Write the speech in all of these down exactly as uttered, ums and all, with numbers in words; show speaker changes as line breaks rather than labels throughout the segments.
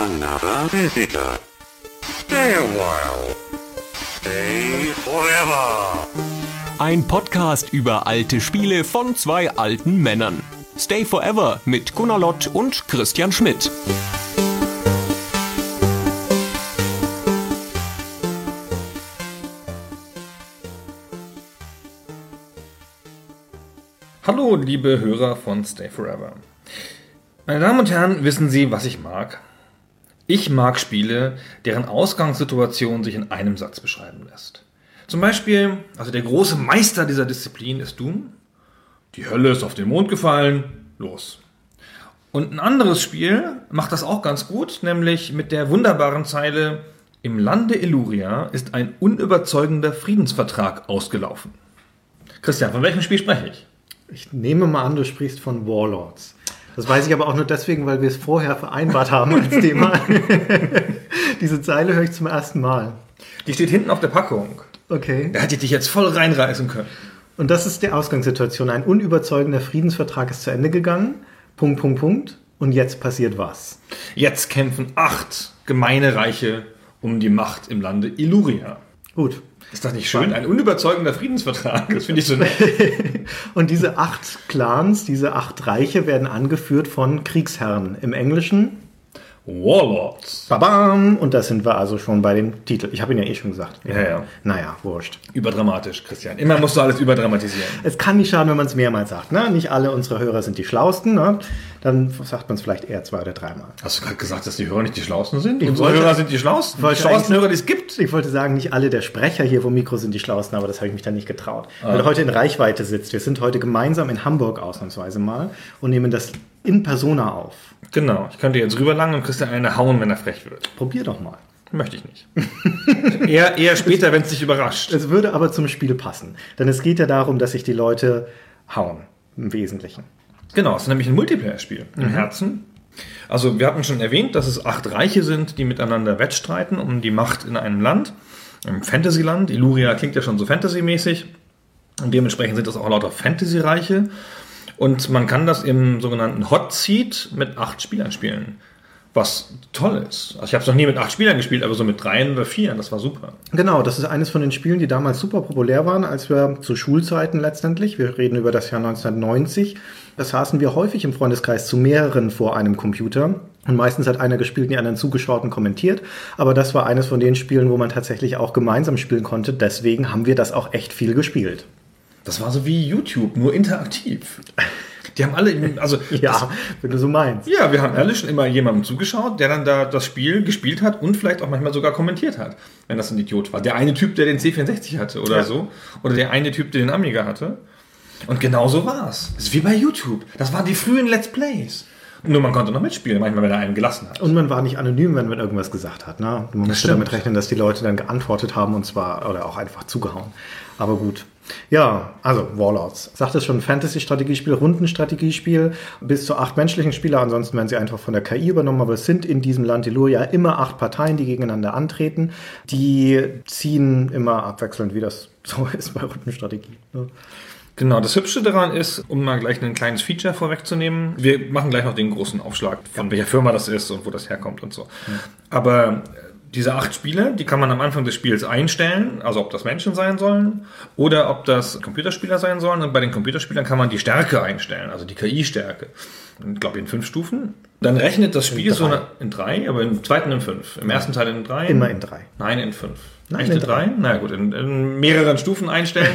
Another visitor. Stay a while. Stay forever.
Ein Podcast über alte Spiele von zwei alten Männern. Stay Forever mit Gunnar Lott und Christian Schmidt.
Hallo, liebe Hörer von Stay Forever. Meine Damen und Herren, wissen Sie, was ich mag? Ich mag Spiele, deren Ausgangssituation sich in einem Satz beschreiben lässt. Zum Beispiel, also der große Meister dieser Disziplin ist Doom. Die Hölle ist auf den Mond gefallen, los. Und ein anderes Spiel macht das auch ganz gut, nämlich mit der wunderbaren Zeile: Im Lande Illuria ist ein unüberzeugender Friedensvertrag ausgelaufen. Christian, von welchem Spiel spreche ich?
Ich nehme mal an, du sprichst von Warlords. Das weiß ich aber auch nur deswegen, weil wir es vorher vereinbart haben als Thema. Diese Zeile höre ich zum ersten Mal.
Die steht hinten auf der Packung.
Okay.
Da hätte ich dich jetzt voll reinreißen können.
Und das ist die Ausgangssituation. Ein unüberzeugender Friedensvertrag ist zu Ende gegangen. Punkt, Punkt, Punkt. Und jetzt passiert was?
Jetzt kämpfen acht gemeine Reiche um die Macht im Lande Illuria.
Gut.
Ist das nicht schön? Ein unüberzeugender Friedensvertrag. Das finde ich so nett.
Und diese acht Clans, diese acht Reiche werden angeführt von Kriegsherren. Im Englischen
Warlords.
Babam! Und da sind wir also schon bei dem Titel. Ich habe ihn ja eh schon gesagt.
Ja, ja.
Naja, wurscht.
Überdramatisch, Christian. Immer musst du alles überdramatisieren.
Es kann nicht schaden, wenn man es mehrmals sagt. Ne? Nicht alle unsere Hörer sind die Schlausten. Ne? Dann sagt man es vielleicht eher zwei oder dreimal.
Hast du gerade gesagt, dass die Hörer nicht die Schlausten sind?
Ich
Unsere
wollte-
Hörer sind die Schlausten. Die
wollte
schlausten
eigentlich-
Hörer, die es gibt.
Ich wollte sagen, nicht alle der Sprecher hier vom Mikro sind die Schlausten, aber das habe ich mich dann nicht getraut. Weil er heute in Reichweite sitzt. Wir sind heute gemeinsam in Hamburg ausnahmsweise mal und nehmen das in Persona auf.
Genau. Ich könnte jetzt rüberlangen und Christian eine hauen, wenn er frech wird.
Probier doch mal.
Möchte ich nicht. eher, eher später, wenn es dich überrascht.
Es würde aber zum Spiel passen. Denn es geht ja darum, dass sich die Leute hauen. Im Wesentlichen.
Genau, es ist nämlich ein Multiplayer-Spiel im Herzen. Also wir hatten schon erwähnt, dass es acht Reiche sind, die miteinander wettstreiten um die Macht in einem Land, im Fantasyland. Illuria klingt ja schon so Fantasy-mäßig und dementsprechend sind das auch lauter Fantasy-Reiche. Und man kann das im sogenannten Hot Seat mit acht Spielern spielen, was toll ist. Also ich habe es noch nie mit acht Spielern gespielt, aber so mit dreien oder vieren, das war super.
Genau, das ist eines von den Spielen, die damals super populär waren, als wir zu Schulzeiten letztendlich, wir reden über das Jahr neunzehnhundertneunzig, da saßen wir häufig im Freundeskreis zu mehreren vor einem Computer und meistens hat einer gespielt, die anderen zugeschaut und kommentiert, aber das war eines von den Spielen, wo man tatsächlich auch gemeinsam spielen konnte, deswegen haben wir das auch echt viel gespielt.
Das war so wie YouTube, nur interaktiv. Die haben alle, also
Ja,
das,
wenn du so meinst.
ja, wir haben alle schon immer jemandem zugeschaut, der dann da das Spiel gespielt hat und vielleicht auch manchmal sogar kommentiert hat, wenn das ein Idiot war. Der eine Typ, der den C vierundsechzig hatte oder
Ja.
so, oder der eine Typ, der den Amiga hatte. Und genau so war's. Das ist wie bei YouTube. Das waren die frühen Let's Plays. Nur man konnte noch mitspielen, manchmal, wenn er einen gelassen hat.
Und man war nicht anonym, wenn man irgendwas gesagt hat. Ne? Man musste
stimmt.
damit rechnen, dass die Leute dann geantwortet haben und zwar oder auch einfach zugehauen. Aber gut. Ja, also Warlords. Sagt es schon, Fantasy-Strategiespiel, Rundenstrategiespiel, bis zu acht menschlichen Spieler. Ansonsten werden sie einfach von der K I übernommen. Aber es sind in diesem Land Illuria immer acht Parteien, die gegeneinander antreten. Die ziehen immer abwechselnd, wie das so ist bei Rundenstrategie. Ne?
Genau, das Hübsche daran ist, um mal gleich ein kleines Feature vorwegzunehmen, wir machen gleich noch den großen Aufschlag, von welcher Firma das ist und wo das herkommt und so. Aber diese acht Spiele, die kann man am Anfang des Spiels einstellen, also ob das Menschen sein sollen oder ob das Computerspieler sein sollen. Und bei den Computerspielern kann man die Stärke einstellen, also die K I-Stärke. Ich glaube in fünf Stufen. Dann rechnet das Spiel
In
so
drei.
eine, in drei, aber im zweiten in fünf. Im ersten Teil in drei.
Immer in drei.
Nein, in fünf.
Nein,
Echt
in
in drei? Na gut, in, in mehreren Stufen einstellen.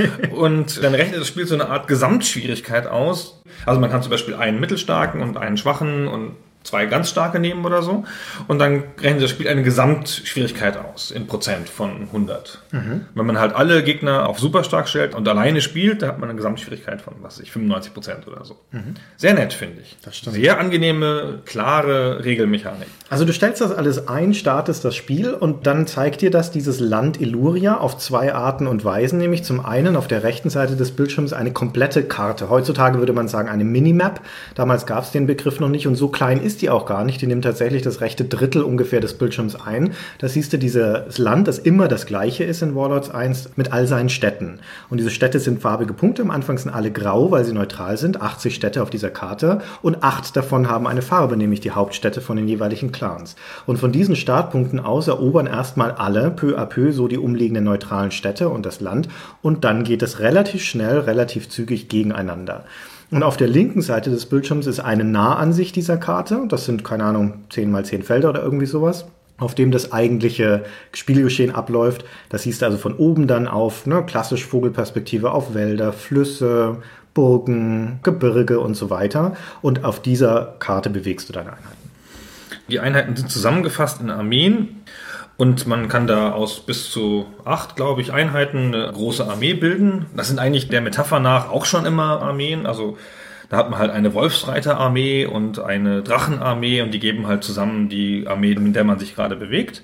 Und dann rechnet das Spiel so eine Art Gesamtschwierigkeit aus. Also man kann zum Beispiel einen mittelstarken und einen schwachen und zwei ganz starke nehmen oder so. Und dann rechnet das Spiel eine Gesamtschwierigkeit aus in Prozent von hundert.
Mhm.
Wenn man halt alle Gegner auf super stark stellt und alleine spielt, dann hat man eine Gesamtschwierigkeit von, was weiß ich, fünfundneunzig Prozent oder so. Sehr nett, finde ich.
Das stimmt.
Sehr angenehme, klare Regelmechanik.
Also du stellst das alles ein, startest das Spiel und dann zeigt dir das dieses Land Illuria auf zwei Arten und Weisen, nämlich zum einen auf der rechten Seite des Bildschirms eine komplette Karte. Heutzutage würde man sagen eine Minimap. Damals gab es den Begriff noch nicht und so klein ist ist die auch gar nicht. Die nimmt tatsächlich das rechte Drittel ungefähr des Bildschirms ein. Da siehst du dieses Land, das immer das gleiche ist in Warlords eins, mit all seinen Städten. Und diese Städte sind farbige Punkte. Am Anfang sind alle grau, weil sie neutral sind. achtzig Städte auf dieser Karte. Und acht davon haben eine Farbe, nämlich die Hauptstädte von den jeweiligen Clans. Und von diesen Startpunkten aus erobern erstmal alle peu à peu so die umliegenden neutralen Städte und das Land. Und dann geht es relativ schnell, relativ zügig gegeneinander. Und auf der linken Seite des Bildschirms ist eine Nahansicht dieser Karte. Das sind, keine Ahnung, zehn mal zehn Felder oder irgendwie sowas, auf dem das eigentliche Spielgeschehen abläuft. Das siehst du also von oben dann auf, ne, klassisch Vogelperspektive auf Wälder, Flüsse, Burgen, Gebirge und so weiter. Und auf dieser Karte bewegst du deine Einheiten.
Die Einheiten sind zusammengefasst in Armeen. Und man kann da aus bis zu acht, glaube ich, Einheiten eine große Armee bilden. Das sind eigentlich der Metapher nach auch schon immer Armeen. Also da hat man halt eine Wolfsreiterarmee und eine Drachenarmee und die geben halt zusammen die Armee, mit der man sich gerade bewegt.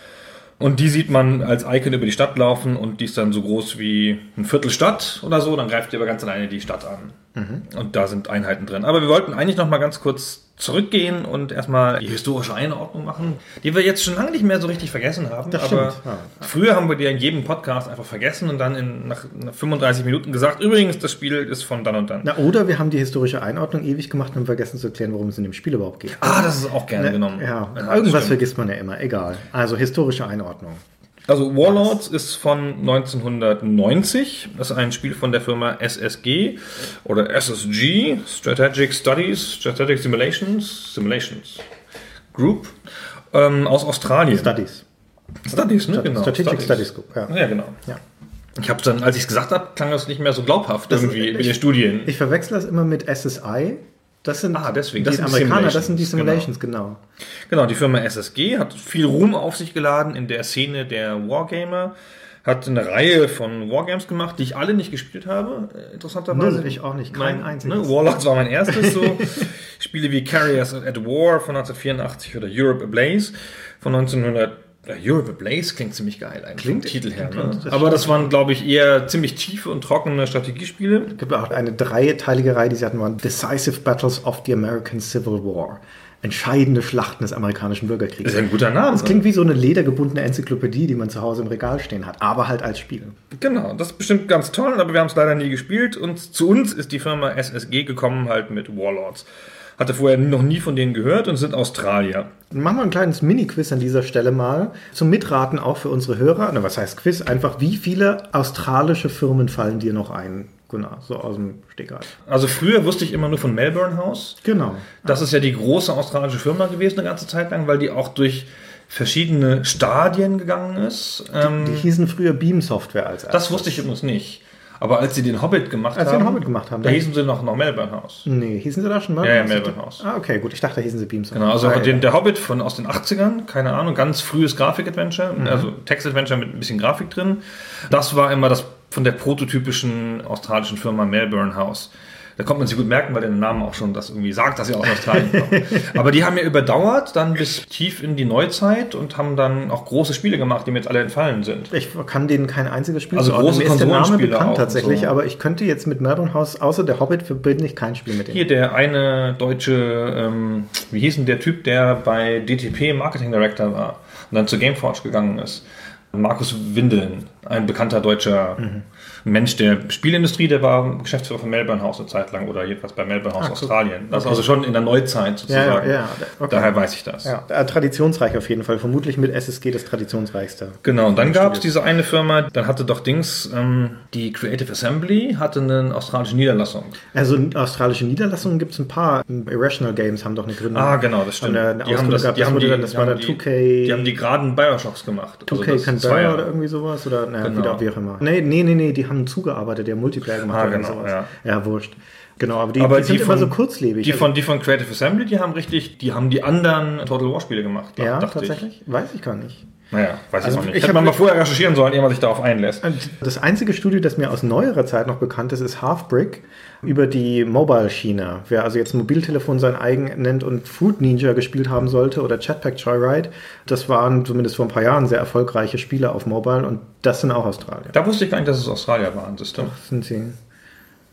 Und die sieht man als Icon über die Stadt laufen und die ist dann so groß wie ein Viertel Stadt oder so. Dann greift ihr aber ganz alleine die Stadt an. Mhm. Und da sind Einheiten drin. Aber wir wollten eigentlich noch mal ganz kurz zurückgehen und erstmal die historische Einordnung machen, die wir jetzt schon lange nicht mehr so richtig vergessen haben.
Das
aber
stimmt. Ja.
Früher haben wir die in jedem Podcast einfach vergessen und dann in, nach, nach fünfunddreißig Minuten gesagt, übrigens, das Spiel ist von dann und dann.
Na, oder wir haben die historische Einordnung ewig gemacht und vergessen zu erklären, worum es in dem Spiel überhaupt geht.
Ah, das ist auch gerne
Na,
genommen.
Ja,
ja,
irgendwas vergisst man ja immer, egal. Also historische Einordnung.
Also Warlords ist von neunzehnhundertneunzig. Das ist ein Spiel von der Firma S S G oder S S G, Strategic Studies, Strategic Simulations, Simulations Group, ähm, aus Australien.
Studies.
Studies, ne? Genau.
Strategic Studies, Studies Group, ja.
Ja, genau.
Ja.
Ich habe dann, als ich es gesagt habe, klang das nicht mehr so glaubhaft
Das
irgendwie
ist,
mit
ich,
den Studien.
Ich verwechsel das immer mit S S I. Das sind
Ah, deswegen.
die
Das sind
Amerikaner,
Simulations,
das sind die Simulations, genau.
Genau, die Firma S S G hat viel Ruhm auf sich geladen in der Szene der Wargamer. Hat eine Reihe von Wargames gemacht, die ich alle nicht gespielt habe, interessanterweise.
Nee, ich auch nicht, kein
mein,
einziges.
Ne, Warlords war mein erstes so. Spiele wie Carriers at War von neunzehnhundertvierundachtzig oder Europe Ablaze von neunzehnhundert. Ja, Europe Ablaze klingt ziemlich geil eigentlich
Klingt
vom Titel her.
klingt,
Ne?
das
Aber das waren, glaube ich, eher ziemlich tiefe und trockene Strategiespiele.
Es gibt auch eine dreiteilige Reihe, die sie hatten, waren Decisive Battles of the American Civil War. Entscheidende Schlachten des amerikanischen Bürgerkriegs.
Das ist ein guter Name.
Das klingt wie so eine ledergebundene Enzyklopädie, die man zu Hause im Regal stehen hat, aber halt als Spiel.
Genau, das ist bestimmt ganz toll, aber wir haben es leider nie gespielt. Und zu uns ist die Firma S S G gekommen halt mit Warlords. Hatte vorher noch nie von denen gehört und sind Australier.
Dann machen wir ein kleines Mini-Quiz an dieser Stelle mal. Zum Mitraten auch für unsere Hörer. Na, was heißt Quiz? Einfach, wie viele australische Firmen fallen dir noch ein? Genau, so aus dem Stegreif.
Also früher wusste ich immer nur von Melbourne House.
Genau.
Das ist ja die große australische Firma gewesen eine ganze Zeit lang, weil die auch durch verschiedene Stadien gegangen ist. Ähm,
Die hießen früher Beam Software als erstes.
das wusste ich übrigens nicht. Aber als sie den Hobbit gemacht
Als sie
haben,
den Hobbit gemacht haben,
da
dann-
hießen sie noch, noch Melbourne House.
Nee, hießen sie da schon mal?
Ja, ja, Melbourne House.
Ah, okay, gut. Ich dachte, da hießen sie Beam Software.
Genau, also
ah,
den,
ja.
der Hobbit von aus den achtzigern, keine Ahnung, ganz frühes Grafik-Adventure,
Mhm.
also Text-Adventure mit ein bisschen Grafik drin. Das war immer das von der prototypischen australischen Firma Melbourne House. Da kommt man sich gut merken, weil der Name auch schon das irgendwie sagt, dass sie aus Australien kommen. Aber die haben ja überdauert, dann bis tief in die Neuzeit und haben dann auch große Spiele gemacht, die mir jetzt alle entfallen sind.
Ich kann denen kein einziges Spiel
Also
zuordnen.
große
Mir ist der Name
Konsolenspiele
bekannt
auch
tatsächlich,
so.
aber ich könnte jetzt mit Melbourne House, außer der Hobbit, verbinde ich kein Spiel mit denen.
Hier der eine deutsche, ähm, wie hieß denn der Typ, der bei D T P Marketing Director war und dann zu Gameforge gegangen ist? Markus Windeln, ein bekannter deutscher
Mhm.
Mensch der Spielindustrie, der war Geschäftsführer von Melbourne House eine Zeit lang oder jedenfalls bei Melbourne House
Ah, cool.
Australien. Das
Okay.
ist also schon in der Neuzeit sozusagen.
Ja, ja, ja. Okay.
Daher weiß ich das.
Ja, äh, traditionsreich auf jeden Fall. Vermutlich mit S S G das traditionsreichste.
Genau, und dann gab es diese eine Firma, dann hatte doch Dings, ähm, die Creative Assembly hatte eine australische Niederlassung.
Also australische Niederlassungen gibt es ein paar. Irrational Games haben doch eine Gründung.
Ah, genau, das stimmt.
Eine, eine
die haben das,
gehabt.
die
das,
haben
wurde
die,
dann, das
die
war
haben
dann
die,
zwei K.
Die haben die geraden Bioshocks gemacht.
zwei K
Also das zwei
Canberra
Jahre.
oder irgendwie sowas? Oder naja,
Genau.
wieder wie auch immer. Nee, nee, nee, nee, die haben zugearbeitet, die haben Multiplayer gemacht.
Ah,
oder
genau,
sowas.
ja.
Ja, wurscht. Genau, aber die,
Aber
die sind
die
immer
von-
so kurzlebig.
Die
Also-
von, die von Creative Assembly, die haben richtig, die haben die anderen Total War Spiele gemacht. dach-
ja,
dachte
tatsächlich? Weiß ich gar nicht.
Ich. Naja, weiß
Also
ich auch nicht.
ich
Hätte
hab-
man mal vorher recherchieren sollen, ehe man sich darauf einlässt.
Das einzige Studio, das mir aus neuerer Zeit noch bekannt ist, ist Halfbrick über die Mobile-Schiene. Wer also jetzt ein Mobiltelefon sein eigen nennt und Fruit Ninja gespielt haben sollte oder Jetpack Joyride, das waren zumindest vor ein paar Jahren sehr erfolgreiche Spiele auf Mobile und das sind auch Australier.
Da wusste ich gar nicht, dass es Australier waren, siehst du?
Sind sie.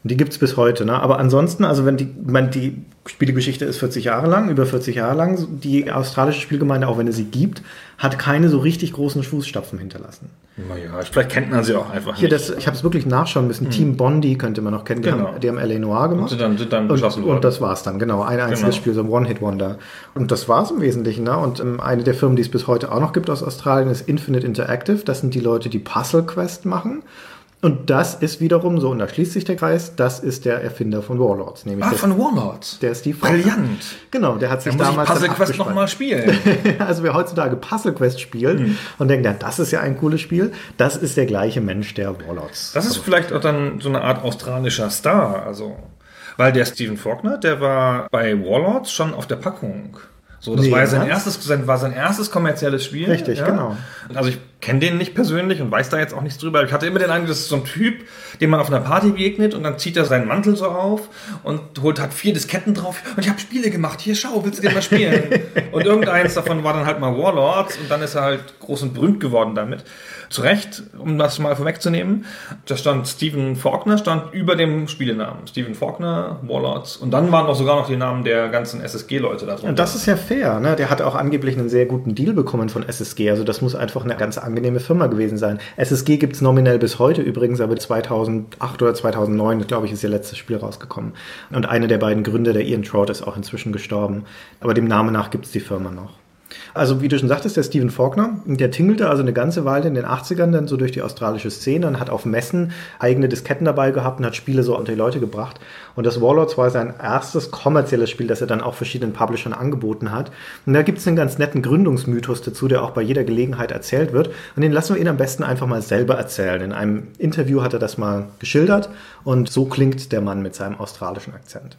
Und die gibt es bis heute. Ne? Aber ansonsten, also wenn die, man, die Spielegeschichte ist vierzig Jahre lang, über vierzig Jahre lang, die australische Spielgemeinde, auch wenn es sie gibt, hat keine so richtig großen Fußstapfen hinterlassen.
Naja, vielleicht kennt man sie auch einfach
Hier,
nicht.
das, ich habe es wirklich nachschauen müssen. Hm. Team Bondi könnte man noch kennen. Die,
genau.
haben, die haben L A Noire gemacht.
Und sind dann, sind dann beschlossen
und,
worden.
und das war's dann, genau. Ein einziges
genau.
Spiel, so ein One-Hit-Wonder. Und das war's im Wesentlichen. Ne? Und ähm, eine der Firmen, die es bis heute auch noch gibt aus Australien, ist Infinite Interactive. Das sind die Leute, die Puzzle Quest machen. Und das ist wiederum so, und da schließt sich der Kreis, das ist der Erfinder von Warlords. Nämlich
ah,
der,
von Warlords?
Der Steve Faulkner.
Brillant.
Genau, der hat sich
da muss
damals
ich Puzzle Quest nochmal spielen.
Also wer heutzutage Puzzle Quest spielt hm. und denkt, ja, das ist ja ein cooles Spiel, das ist der gleiche Mensch, der Warlords.
Das ist also vielleicht auch dann so eine Art australischer Star, also, weil der Stephen Faulkner, der war bei Warlords schon auf der Packung. So, das nee, war, sein erstes, sein, war sein erstes kommerzielles Spiel.
Richtig, ja? Genau.
Also ich kenne den nicht persönlich und weiß da jetzt auch nichts drüber. Ich hatte immer den Eindruck, das ist so ein Typ, dem man auf einer Party begegnet und dann zieht er seinen Mantel so auf und holt hat vier Disketten drauf und ich habe Spiele gemacht. Hier, schau, willst du den mal spielen? Und irgendeins davon war dann halt mal Warlords und dann ist er halt groß und berühmt geworden damit. Zu Recht, um das mal vorwegzunehmen, da stand Stephen Faulkner, stand über dem Spielenamen. Stephen Faulkner, Warlords und dann waren auch sogar noch die Namen der ganzen S S G-Leute da drin.
Und das ist ja fair, ne? Der hat auch angeblich einen sehr guten Deal bekommen von S S G, also das muss einfach eine ganz angenehme Firma gewesen sein. S S G gibt es nominell bis heute übrigens, aber zweitausendacht oder zweitausendneun, glaube ich, ist ihr letztes Spiel rausgekommen. Und einer der beiden Gründer, der Ian Trout, ist auch inzwischen gestorben. Aber dem Namen nach gibt es die Firma noch. Also wie du schon sagtest, der Stephen Faulkner, der tingelte also eine ganze Weile in den achtzigern dann so durch die australische Szene und hat auf Messen eigene Disketten dabei gehabt und hat Spiele so unter die Leute gebracht. Und das Warlords war sein erstes kommerzielles Spiel, das er dann auch verschiedenen Publishern angeboten hat. Und da gibt es einen ganz netten Gründungsmythos dazu, der auch bei jeder Gelegenheit erzählt wird. Und den lassen wir ihn am besten einfach mal selber erzählen. In einem Interview hat er das mal geschildert und so klingt der Mann mit seinem australischen Akzent.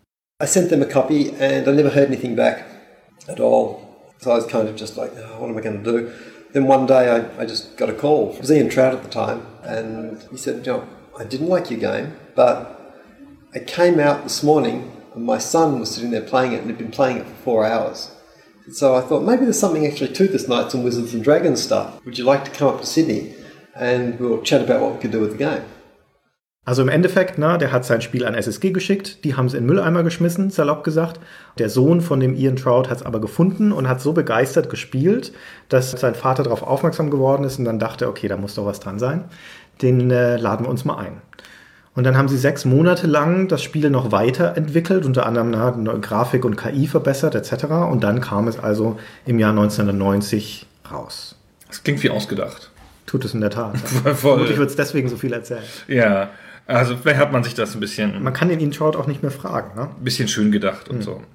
I sent them a copy and I never heard anything back at all. So I was kind of just like, oh, what am I going to do? Then one day I, I just got a call. It was Ian Trout at the time, and he said, you know, I didn't like your game, but I came out this morning and my son was sitting there playing it and had been playing it for four hours. So I thought, maybe there's something actually to this Knights and Wizards and Dragons stuff. Would you like to come up to Sydney and we'll chat about what we could do with the game?
Also im Endeffekt, na, der hat sein Spiel an S S G geschickt, die haben es in den Mülleimer geschmissen, salopp gesagt. Der Sohn von dem Ian Trout hat es aber gefunden und hat so begeistert gespielt, dass sein Vater darauf aufmerksam geworden ist und dann dachte, okay, da muss doch was dran sein. Den äh, laden wir uns mal ein. Und dann haben sie sechs Monate lang das Spiel noch weiterentwickelt, unter anderem na, Grafik und K I verbessert et cetera. Und dann kam es also im Jahr neunzehnhundertneunzig raus.
Das klingt wie ausgedacht.
Tut es in der Tat.
Voll.
Und ich würde es deswegen so viel erzählen.
Ja. Also vielleicht hat man sich das ein bisschen...
Man kann den Ian Trout auch nicht mehr fragen. Ne?
Ein bisschen schön gedacht und mhm. so.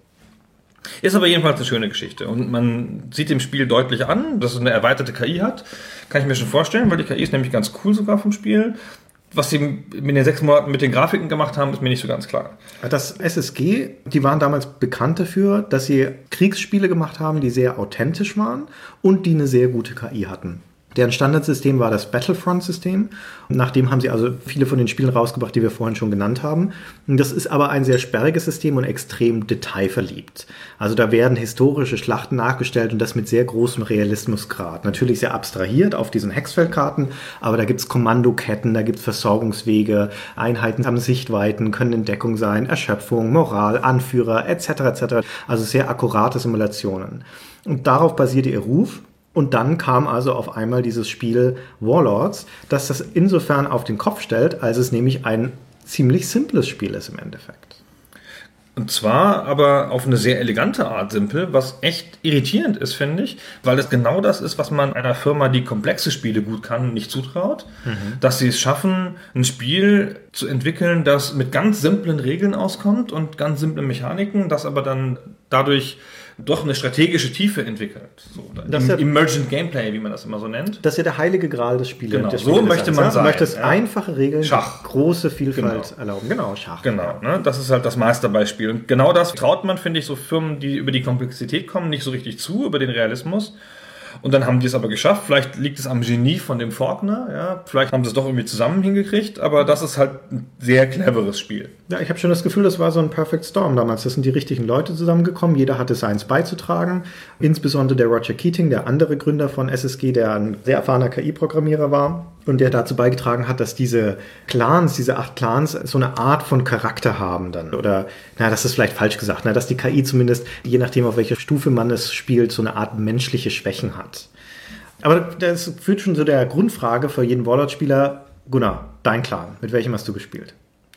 Ist aber jedenfalls eine schöne Geschichte. Und man sieht dem Spiel deutlich an, dass es eine erweiterte K I hat. Kann ich mir schon vorstellen, weil die K I ist nämlich ganz cool sogar vom Spiel. Was sie in den sechs Monaten mit den Grafiken gemacht haben, ist mir nicht so ganz klar.
Das S S G, die waren damals bekannt dafür, dass sie Kriegsspiele gemacht haben, die sehr authentisch waren und die eine sehr gute K I hatten. Deren Standardsystem war das Battlefront-System. Nach dem haben sie also viele von den Spielen rausgebracht, die wir vorhin schon genannt haben. Das ist aber ein sehr sperriges System und extrem detailverliebt. Also da werden historische Schlachten nachgestellt und das mit sehr großem Realismusgrad. Natürlich sehr abstrahiert auf diesen Hexfeldkarten, aber da gibt es Kommandoketten, da gibt es Versorgungswege, Einheiten haben Sichtweiten, können in Deckung sein, Erschöpfung, Moral, Anführer et cetera et cetera. Also sehr akkurate Simulationen. Und darauf basierte ihr Ruf. Und dann kam also auf einmal dieses Spiel Warlords, das das insofern auf den Kopf stellt, als es nämlich ein ziemlich simples Spiel ist im Endeffekt.
Und zwar aber auf eine sehr elegante Art simpel, was echt irritierend ist, finde ich, weil das genau das ist, was man einer Firma, die komplexe Spiele gut kann, nicht zutraut. Mhm. Dass sie es schaffen, ein Spiel zu entwickeln, das mit ganz simplen Regeln auskommt und ganz simplen Mechaniken, das aber dann dadurch doch eine strategische Tiefe entwickelt. So, das im, ja, Emergent Gameplay, wie man das immer so nennt.
Das ist ja der heilige Gral des Spiels.
Genau, so möchte man sein.
Du möchtest ja. einfache Regeln,
Schach.
große Vielfalt
genau.
erlauben. Genau, Schach.
Genau, ne? Das ist halt das Meisterbeispiel. Und genau das traut man, finde ich, so Firmen, die über die Komplexität kommen, nicht so richtig zu, über den Realismus. Und dann haben die es aber geschafft. Vielleicht liegt es am Genie von dem Faulkner. Ja? Vielleicht haben sie es doch irgendwie zusammen hingekriegt. Aber das ist halt ein sehr cleveres Spiel.
Ja, ich habe schon das Gefühl, das war so ein Perfect Storm damals. Das sind die richtigen Leute zusammengekommen. Jeder hatte seins beizutragen. Insbesondere der Roger Keating, der andere Gründer von S S G, der ein sehr erfahrener K I-Programmierer war. Und der dazu beigetragen hat, dass diese Clans, diese acht Clans, so eine Art von Charakter haben dann. Oder, na, das ist vielleicht falsch gesagt, na, dass die K I zumindest, je nachdem auf welcher Stufe man es spielt, so eine Art menschliche Schwächen hat. Aber das führt schon zu der Grundfrage für jeden Warlord-Spieler. Gunnar, dein Clan, mit welchem hast du gespielt?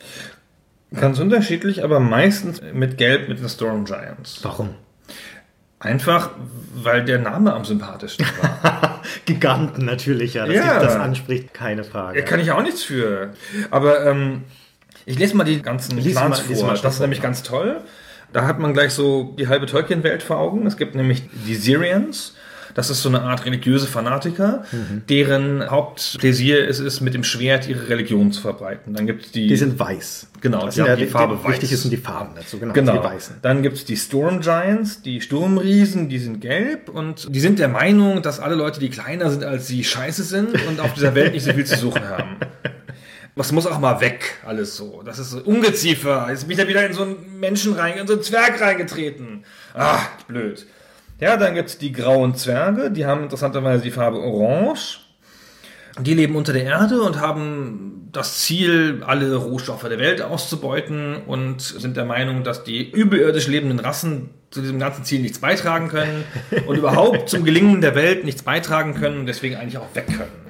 Ganz unterschiedlich, aber meistens mit Gelb, mit den Storm Giants.
Warum?
Einfach, weil der Name am sympathischsten war.
Giganten natürlich, ja, dass
Ja.
dich das anspricht, keine Frage.
Da kann ich auch nichts für. Aber ähm, ich lese mal die ganzen
Lies
Clans
mal- lies
vor.
mal
Das ist
vor.
nämlich ganz toll. Da hat man gleich so die halbe Tolkien-Welt vor Augen. Es gibt nämlich die Syrians. Das ist so eine Art religiöse Fanatiker,
Mhm.
deren Hauptpläsier es ist, mit dem Schwert ihre Religion zu verbreiten. Dann gibt es die...
Die sind weiß.
Genau,
das
die
sind
haben
ja
die Farbe weiß.
Wichtig sind die Farben dazu, genau,
Genau.
die weißen.
Dann gibt es die Storm Giants, die Sturmriesen, die sind gelb und die sind der Meinung, dass alle Leute, die kleiner sind als sie, scheiße sind und auf dieser Welt nicht so viel zu suchen haben. Das muss auch mal weg, alles so. Das ist so Ungeziefer. Jetzt bin ich da wieder in so einen Menschen rein, in so einen Zwerg reingetreten. Ah, blöd. Ja, dann gibt es die grauen Zwerge, die haben interessanterweise die Farbe Orange. Die leben unter der Erde und haben das Ziel, alle Rohstoffe der Welt auszubeuten und sind der Meinung, dass die überirdisch lebenden Rassen zu diesem ganzen Ziel nichts beitragen können und überhaupt zum Gelingen der Welt nichts beitragen können und deswegen eigentlich auch weg können.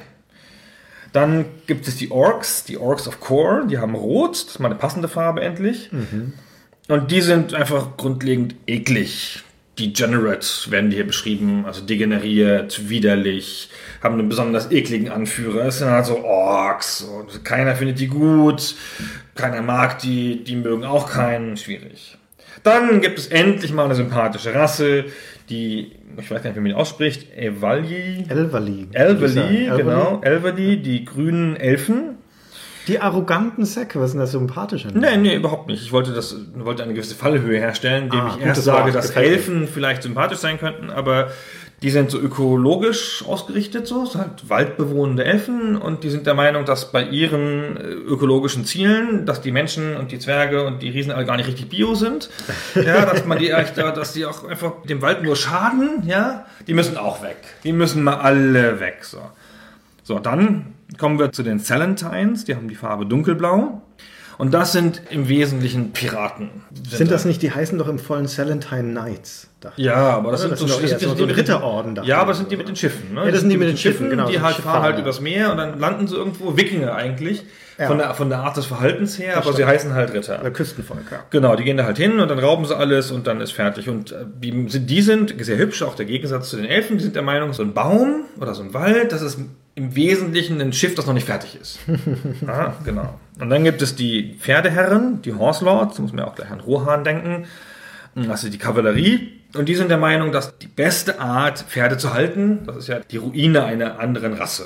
Dann gibt es die Orks, die Orks of Kor, die haben Rot, das ist mal eine passende Farbe endlich. Und die sind einfach grundlegend eklig. Degenerate werden die hier beschrieben, also degeneriert, widerlich, haben einen besonders ekligen Anführer. Es sind halt so Orks, und keiner findet die gut, keiner mag die, die mögen auch keinen, schwierig. Dann gibt es endlich mal eine sympathische Rasse, die, ich weiß gar nicht, wie man die ausspricht, Elvali.
Elverly.
Elvali, genau, Elvali, die grünen Elfen.
Die arroganten Säcke, was ist denn das sympathisch an?
Nee, nee, überhaupt nicht. Ich wollte das, wollte eine gewisse Fallhöhe herstellen, indem
Ah,
ich
gutes
erst sage,
Wort,
dass
gefällt mir.
Elfen vielleicht sympathisch sein könnten, aber die sind so ökologisch ausgerichtet, so, es sind halt waldbewohnende Elfen und die sind der Meinung, dass bei ihren äh, ökologischen Zielen, dass die Menschen und die Zwerge und die Riesen alle gar nicht richtig bio sind, ja, dass man die echt, dass die auch einfach dem Wald nur schaden, ja, die müssen auch weg. Die müssen mal alle weg, so. So, dann kommen wir zu den Salentines, die haben die Farbe dunkelblau. Und das sind im Wesentlichen Piraten.
Sind das nicht, die heißen doch im vollen Salentine Knights? dachte ich.
Ja, aber das
Oder?
sind
Das
so,
sind doch eher so-
sind
so
die-
Ritterorden, dachte
Ja, aber
ich.
das sind die mit den Schiffen. Ne?
Ja, das sind die mit den Schiffen, genau,
Die
so
halt
Schifffahrer.
fahren halt übers Meer und dann landen sie irgendwo. Wikinger eigentlich.
Ja.
Von, der, von der Art des Verhaltens her, aber
stimmt.
sie heißen halt Ritter.
Oder Küstenvolk, ja.
Genau, die gehen da halt hin und dann rauben sie alles und dann ist fertig. Und äh, die sind, die sind sehr hübsch, auch der Gegensatz zu den Elfen, die sind der Meinung, so ein Baum oder so ein Wald, das ist im Wesentlichen ein Schiff, das noch nicht fertig ist. Ja, genau. Und dann gibt es die Pferdeherren, die Horse Lords, da muss man ja auch gleich an Rohan denken. Also die Kavallerie. Und die sind der Meinung, dass die beste Art, Pferde zu halten, das ist ja die Ruine einer anderen Rasse.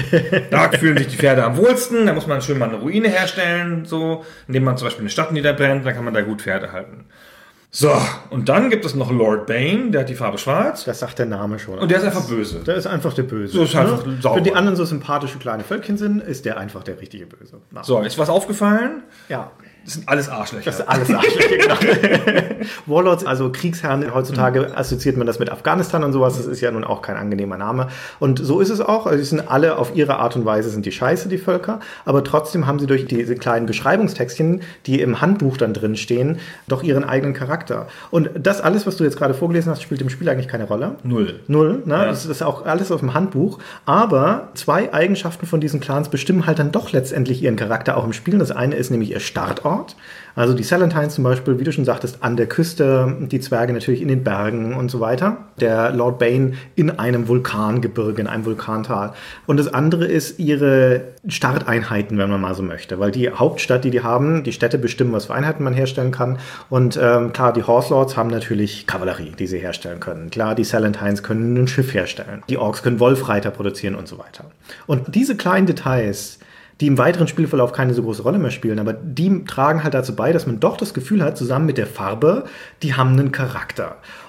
Da fühlen sich die Pferde am wohlsten, da muss man schön mal eine Ruine herstellen, so, indem man zum Beispiel eine Stadt niederbrennt, dann kann man da gut Pferde halten. So, und dann gibt es noch Lord Bane, der hat die Farbe schwarz.
Das sagt der Name schon.
Und der ist einfach böse.
Der ist einfach der Böse.
So ist einfach
ne?
sauber.
Wenn die anderen so sympathische kleine Völkchen sind, ist der einfach der richtige Böse. Na.
So, ist was aufgefallen?
Ja.
Das sind alles Arschlöcher.
Das ist alles Arschlöcher, genau. Warlords, also Kriegsherren, heutzutage assoziiert man das mit Afghanistan und sowas. Das ist ja nun auch kein angenehmer Name. Und so ist es auch. Also die sind alle auf ihre Art und Weise sind die scheiße, die Völker. Aber trotzdem haben sie durch diese kleinen Beschreibungstextchen, die im Handbuch dann drin stehen, doch ihren eigenen Charakter. Und das alles, was du jetzt gerade vorgelesen hast, spielt im Spiel eigentlich keine Rolle.
Null.
Null, ne?
Ja.
Das ist auch alles auf dem Handbuch. Aber zwei Eigenschaften von diesen Clans bestimmen halt dann doch letztendlich ihren Charakter auch im Spiel. Das eine ist nämlich ihr Startort. Also die Salentines zum Beispiel, wie du schon sagtest, an der Küste, die Zwerge natürlich in den Bergen und so weiter. Der Lord Bane in einem Vulkangebirge, in einem Vulkantal. Und das andere ist ihre Starteinheiten, wenn man mal so möchte. Weil die Hauptstadt, die die haben, die Städte bestimmen, was für Einheiten man herstellen kann. Und ähm, klar, die Horse Lords haben natürlich Kavallerie, die sie herstellen können. Klar, die Salentines können ein Schiff herstellen. Die Orks können Wolfreiter produzieren und so weiter. Und diese kleinen Details, die im weiteren Spielverlauf keine so große Rolle mehr spielen, aber die tragen halt dazu bei, dass man doch das Gefühl hat, zusammen mit der Farbe, die haben einen Charakter.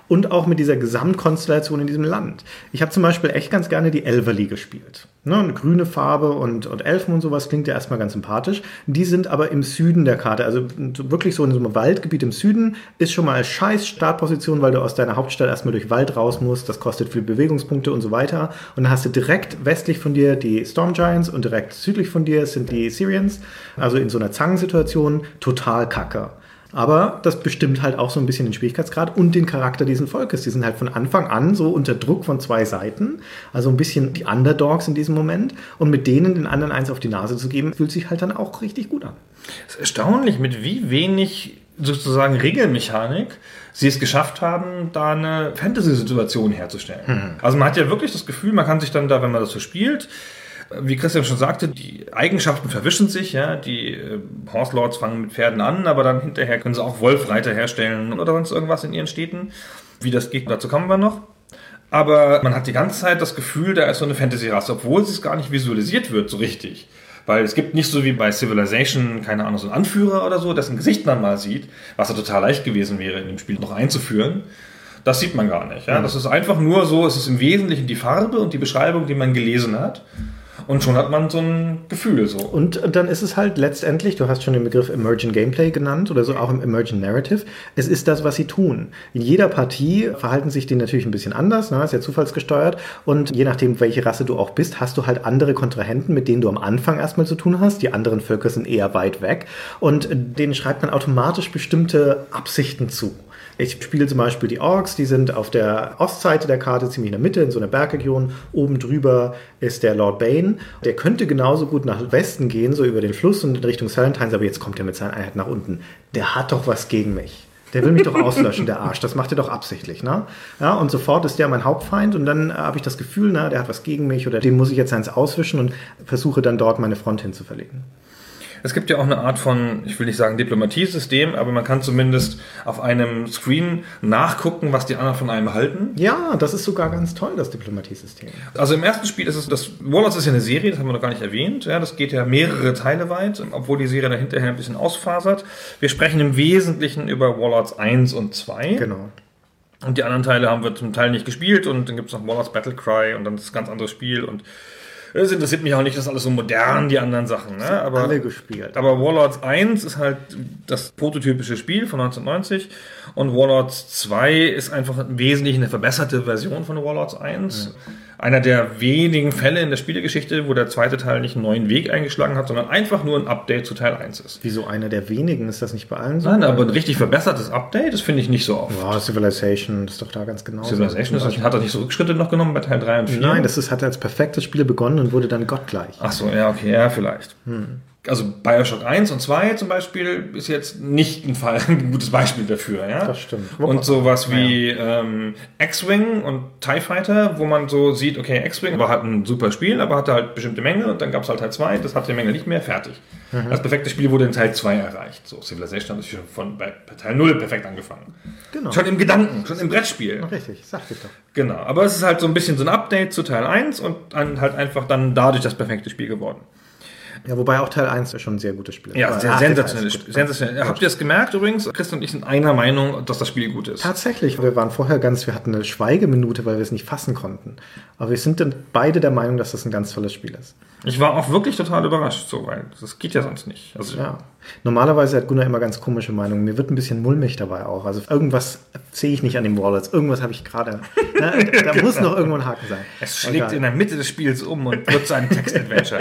und auch mit dieser Gesamtkonstellation in diesem Land. Ich habe zum Beispiel echt ganz gerne die Elverly gespielt. Ne, eine grüne Farbe und, und Elfen und sowas klingt ja erstmal ganz sympathisch. Die sind aber im Süden der Karte, also wirklich so in so einem Waldgebiet im Süden, ist schon mal als scheiß Startposition, weil du aus deiner Hauptstadt erstmal durch Wald raus musst, das kostet viel Bewegungspunkte und so weiter. Und dann hast du direkt westlich von dir die Storm Giants und direkt südlich von dir sind die Syrians, also in so einer Zangensituation total kacke. Aber das bestimmt halt auch so ein bisschen den Schwierigkeitsgrad und den Charakter dieses Volkes. Die sind halt von Anfang an so unter Druck von zwei Seiten. Also ein bisschen die Underdogs in diesem Moment. Und mit denen den anderen eins auf die Nase zu geben, fühlt sich halt dann auch richtig gut an.
Es ist erstaunlich, mit wie wenig sozusagen Regelmechanik sie es geschafft haben, da eine Fantasy-Situation herzustellen. Hm. Also man hat ja wirklich das Gefühl, man kann sich dann da, wenn man das so spielt, wie Christian schon sagte, die Eigenschaften verwischen sich, ja, die äh, Horse Lords fangen mit Pferden an, aber dann hinterher können sie auch Wolfreiter herstellen oder sonst irgendwas in ihren Städten. Wie das geht, dazu kommen wir noch. Aber man hat die ganze Zeit das Gefühl, da ist so eine Fantasy-Rasse, obwohl es gar nicht visualisiert wird so richtig. Weil es gibt nicht so wie bei Civilization, keine Ahnung, so einen Anführer oder so, dessen Gesicht man mal sieht, was ja total leicht gewesen wäre, in dem Spiel noch einzuführen. Das sieht man gar nicht. Ja? Das ist einfach nur so, es ist im Wesentlichen die Farbe und die Beschreibung, die man gelesen hat. Und schon hat man so ein Gefühl so.
Und dann ist es halt letztendlich, du hast schon den Begriff Emergent Gameplay genannt oder so, auch im Emergent Narrative, es ist das, was sie tun. In jeder Partie verhalten sich die natürlich ein bisschen anders, ne? Ist ja zufallsgesteuert und je nachdem, welche Rasse du auch bist, hast du halt andere Kontrahenten, mit denen du am Anfang erstmal zu tun hast. Die anderen Völker sind eher weit weg und denen schreibt man automatisch bestimmte Absichten zu. Ich spiele zum Beispiel die Orks, die sind auf der Ostseite der Karte, ziemlich in der Mitte, in so einer Bergregion. Oben drüber ist der Lord Bane. Der könnte genauso gut nach Westen gehen, so über den Fluss und in Richtung Salentines, aber jetzt kommt er mit seinen Einheiten nach unten. Der hat doch was gegen mich. Der will mich doch auslöschen, der Arsch. Das macht er doch absichtlich, ne? Ja, und sofort ist der mein Hauptfeind und dann äh, habe ich das Gefühl, na, der hat was gegen mich oder dem muss ich jetzt eins auswischen und versuche dann dort meine Front hinzuverlegen.
Es gibt ja auch eine Art von, ich will nicht sagen Diplomatiesystem, aber man kann zumindest auf einem Screen nachgucken, was die anderen von einem halten.
Ja, das ist sogar ganz toll, das Diplomatiesystem.
Also im ersten Spiel ist es, das Warlords ist ja eine Serie, das haben wir noch gar nicht erwähnt. Ja, das geht ja mehrere Teile weit, obwohl die Serie dann hinterher ein bisschen ausfasert. Wir sprechen im Wesentlichen über Warlords eins und zwei.
Genau.
Und die anderen Teile haben wir zum Teil nicht gespielt und dann gibt es noch Warlords Battlecry und dann ist es ein ganz anderes Spiel und es interessiert mich auch nicht, das ist alles so modern, die anderen Sachen. Ne? Aber,
alle gespielt.
Aber Warlords eins ist halt das prototypische Spiel von neunzehnhundertneunzig und Warlords zwei ist einfach im Wesentlichen eine verbesserte Version von Warlords eins. Ja. Einer der wenigen Fälle in der Spielegeschichte, wo der zweite Teil nicht einen neuen Weg eingeschlagen hat, sondern einfach nur ein Update zu Teil eins ist.
Wieso einer der wenigen? Ist das nicht bei allen so?
Nein, aber ein richtig verbessertes Update, das finde ich nicht so oft.
Ja, Civilization ist doch da ganz genau.
Civilization ist, hat er nicht so Rückschritte noch genommen bei Teil drei und vier?
Nein, das ist, hat als perfektes Spiel begonnen und wurde dann gottgleich.
Ach so, ja, okay, ja, vielleicht. Hm. Also Bioshock eins und zwei zum Beispiel ist jetzt nicht ein, Fall, ein gutes Beispiel dafür. Ja?
Das stimmt.
Und sowas wie ja. ähm, X-Wing und TIE Fighter, wo man so sieht, okay, X-Wing war halt ein super Spiel, aber hatte halt bestimmte Mängel und dann gab es halt Teil zwei, das hatte die Mängel nicht mehr, fertig. Mhm. Das perfekte Spiel wurde in Teil zwei erreicht. So, Civilization hat schon von bei Teil null perfekt angefangen. Genau. Schon im Gedanken, schon im Brettspiel.
Richtig, sagte ich doch.
Genau, aber es ist halt so ein bisschen so ein Update zu Teil eins und dann halt einfach dann dadurch das perfekte Spiel geworden.
Ja, wobei auch Teil eins schon ein sehr gutes Spiel ist.
Ja, sehr sensationelles Spiel. Sensationell. Habt ihr das gemerkt übrigens? Christian und ich sind einer Meinung, dass das Spiel gut ist.
Tatsächlich. Wir waren vorher ganz, wir hatten eine Schweigeminute, weil wir es nicht fassen konnten. Aber wir sind dann beide der Meinung, dass das ein ganz tolles Spiel ist.
Ich war auch wirklich total überrascht, so, weil das geht ja sonst nicht. Also
ja. Normalerweise hat Gunnar immer ganz komische Meinungen. Mir wird ein bisschen mulmig dabei auch. Also irgendwas sehe ich nicht an dem Warlords. Irgendwas habe ich gerade. Da, da muss noch irgendwo ein Haken sein.
Es schlägt in der Mitte des Spiels um und wird zu einem Text-Adventure.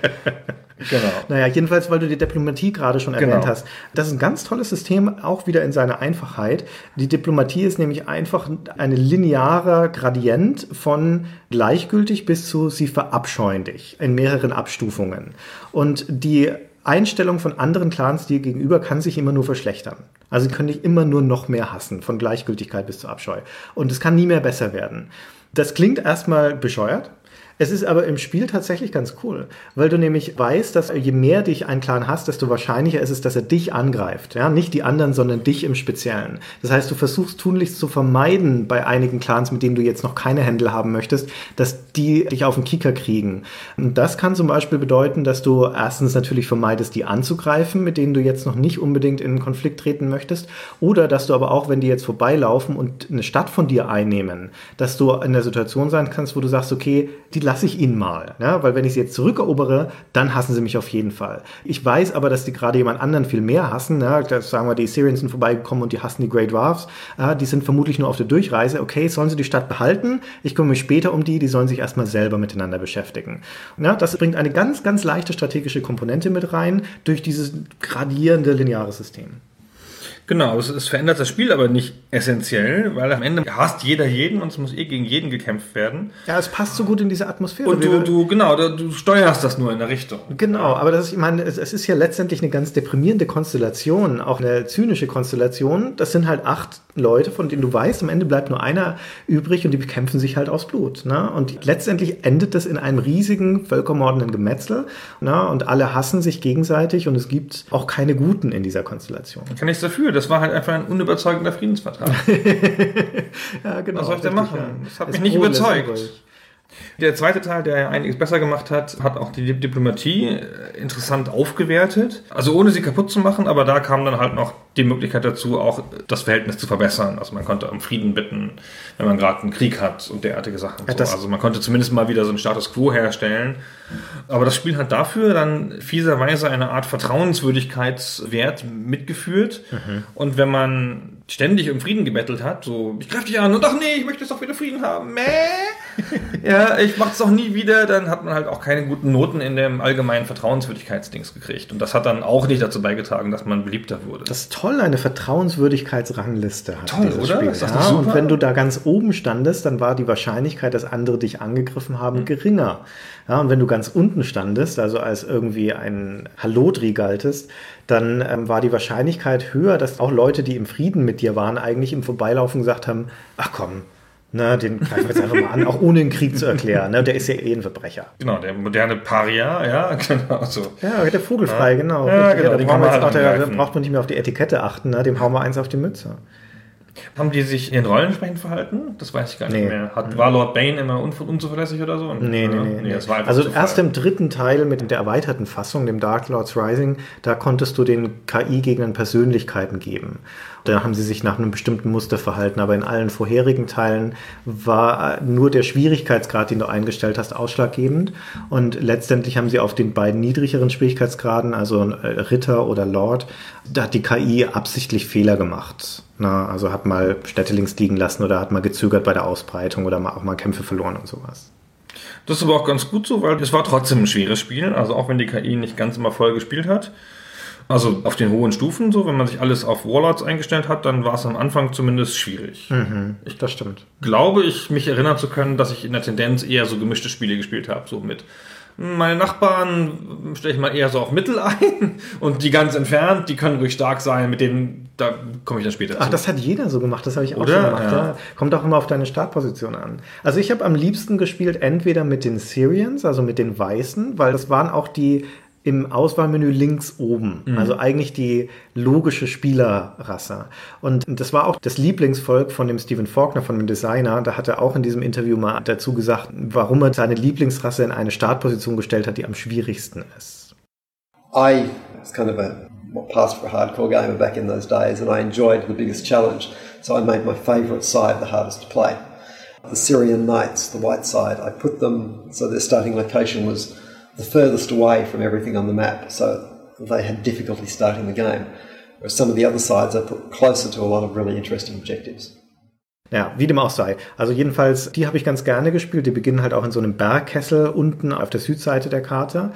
Genau. Naja, jedenfalls, weil du die Diplomatie gerade schon erwähnt genau. hast. Das ist ein ganz tolles System, auch wieder in seiner Einfachheit. Die Diplomatie ist nämlich einfach eine linearer Gradient von gleichgültig bis zu sie verabscheuen dich in mehreren Abstufungen. Und die Einstellung von anderen Clans dir gegenüber kann sich immer nur verschlechtern. Also sie können dich immer nur noch mehr hassen, von Gleichgültigkeit bis zu Abscheu. Und es kann nie mehr besser werden. Das klingt erstmal bescheuert. Es ist aber im Spiel tatsächlich ganz cool, weil du nämlich weißt, dass je mehr dich ein Clan hasst, desto wahrscheinlicher ist es, dass er dich angreift. Ja? Nicht die anderen, sondern dich im Speziellen. Das heißt, du versuchst tunlichst zu vermeiden bei einigen Clans, mit denen du jetzt noch keine Händel haben möchtest, dass die dich auf den Kieker kriegen. Und das kann zum Beispiel bedeuten, dass du erstens natürlich vermeidest, die anzugreifen, mit denen du jetzt noch nicht unbedingt in einen Konflikt treten möchtest. Oder dass du aber auch, wenn die jetzt vorbeilaufen und eine Stadt von dir einnehmen, dass du in der Situation sein kannst, wo du sagst, okay, die lasse ich ihnen mal, ja? Weil wenn ich sie jetzt zurückerobere, dann hassen sie mich auf jeden Fall. Ich weiß aber, dass die gerade jemand anderen viel mehr hassen, ja? Das sagen wir, die Assyrians sind vorbeigekommen und die hassen die Great Dwarfs, ja? Die sind vermutlich nur auf der Durchreise, okay, sollen sie die Stadt behalten, ich kümmere mich später um die, die sollen sich erstmal selber miteinander beschäftigen. Ja? Das bringt eine ganz, ganz leichte strategische Komponente mit rein, durch dieses gradierende lineare System.
Genau, es, es verändert das Spiel aber nicht essentiell, weil am Ende hasst jeder jeden und es muss eh gegen jeden gekämpft werden.
Ja, es passt so gut in diese Atmosphäre.
Und du, du genau, du, du steuerst das nur in der Richtung.
Genau, aber das ist, ich meine, es, es ist ja letztendlich eine ganz deprimierende Konstellation, auch eine zynische Konstellation. Das sind halt acht Leute, von denen du weißt, am Ende bleibt nur einer übrig und die bekämpfen sich halt aufs Blut. Ne? Und letztendlich endet das in einem riesigen, völkermordenden Gemetzel. Ne? Und alle hassen sich gegenseitig und es gibt auch keine Guten in dieser Konstellation.
Ich kann nichts dafür, das war halt einfach ein unüberzeugender Friedensvertrag.
Ja, genau.
Was soll ich denn machen? Das hat mich nicht überzeugt. Der zweite Teil, der ja einiges besser gemacht hat, hat auch die Diplomatie interessant aufgewertet. Also ohne sie kaputt zu machen, aber da kam dann halt noch die Möglichkeit dazu, auch das Verhältnis zu verbessern. Also man konnte um Frieden bitten, wenn man gerade einen Krieg hat und derartige Sachen.
Ja,
so. Also man konnte zumindest mal wieder so einen Status Quo herstellen. Aber das Spiel hat dafür dann fieserweise eine Art Vertrauenswürdigkeitswert mitgeführt. Mhm. Und wenn man ständig um Frieden gebettelt hat, so, ich greife dich an und ach nee, ich möchte jetzt doch wieder Frieden haben, Mäh. Ja, ich mach's doch nie wieder, dann hat man halt auch keine guten Noten in dem allgemeinen Vertrauenswürdigkeitsdings gekriegt. Und das hat dann auch nicht dazu beigetragen, dass man beliebter wurde.
Das ist toll, eine Vertrauenswürdigkeitsrangliste hat
toll,
dieses
oder?
Spiel.
Ist das
ja,
super?
Und wenn du da ganz oben standest, dann war die Wahrscheinlichkeit, dass andere dich angegriffen haben, mhm. geringer. Ja, und wenn du ganz unten standest, also als irgendwie ein Hallodri galtest, dann ähm, war die Wahrscheinlichkeit höher, dass auch Leute, die im Frieden mit dir waren, eigentlich im Vorbeilaufen gesagt haben, ach komm, ne, den greifen wir jetzt einfach mal an, auch ohne den Krieg zu erklären. Ne, der ist ja eh ein Verbrecher.
Genau, der moderne Paria, ja, genau so.
Ja, der Vogelfrei, ja. genau.
Ja, genau,
ja,
den
brauchen wir jetzt
halt
auch, da braucht man nicht mehr auf die Etikette achten, ne, dem hauen wir eins auf die Mütze.
Haben die sich in den Rollen entsprechend verhalten? Das weiß ich gar nicht
nee.
mehr. Hat, war Lord Bane immer un- unzuverlässig oder so?
Nee, nee, nee. nee.
Das war einfach
also
Zufall.
Erst im dritten Teil mit der erweiterten Fassung, dem Dark Lords Rising, da konntest du den K I-Gegnern Persönlichkeiten geben. Da haben sie sich nach einem bestimmten Muster verhalten, aber in allen vorherigen Teilen war nur der Schwierigkeitsgrad, den du eingestellt hast, ausschlaggebend. Und letztendlich haben sie auf den beiden niedrigeren Schwierigkeitsgraden, also Ritter oder Lord, da hat die K I absichtlich Fehler gemacht. Na, also hat mal Städte links liegen lassen oder hat mal gezögert bei der Ausbreitung oder mal auch mal Kämpfe verloren und sowas.
Das ist aber auch ganz gut so, weil es war trotzdem ein schweres Spiel, also auch wenn die K I nicht ganz immer voll gespielt hat. Also auf den hohen Stufen so, wenn man sich alles auf Warlords eingestellt hat, dann war es am Anfang zumindest schwierig.
Mhm, ich, das stimmt.
Glaube ich, mich erinnern zu können, dass ich in der Tendenz eher so gemischte Spiele gespielt habe, so mit meine Nachbarn stelle ich mal eher so auf Mittel ein und die ganz entfernt, die können ruhig stark sein, mit denen, da komme ich dann später
Ach,
zu.
das hat jeder so gemacht, das habe ich auch
Oder?
schon gemacht.
Ja.
Ja. Kommt auch immer auf deine Startposition an. Also ich habe am liebsten gespielt entweder mit den Syrians, also mit den Weißen, weil das waren auch die im Auswahlmenü links oben. Mhm. Also eigentlich die logische Spielerrasse. Und das war auch das Lieblingsvolk von dem Stephen Faulkner, von dem Designer. Da hat er auch in diesem Interview mal dazu gesagt, warum er seine Lieblingsrasse in eine Startposition gestellt hat, die am schwierigsten ist.
I was kind of a what passed for a hardcore gamer back in those days, and I enjoyed the biggest challenge. So I made my favourite side the hardest to play. The Syrian Knights, the white side, I put them so their starting location was the furthest away from everything on the map, so they had difficulty starting the game. Whereas some of the other sides I put closer to a lot of really interesting objectives.
Ja, wie dem auch sei. Also jedenfalls, die habe ich ganz gerne gespielt. Die beginnen halt auch in so einem Bergkessel unten auf der Südseite der Karte.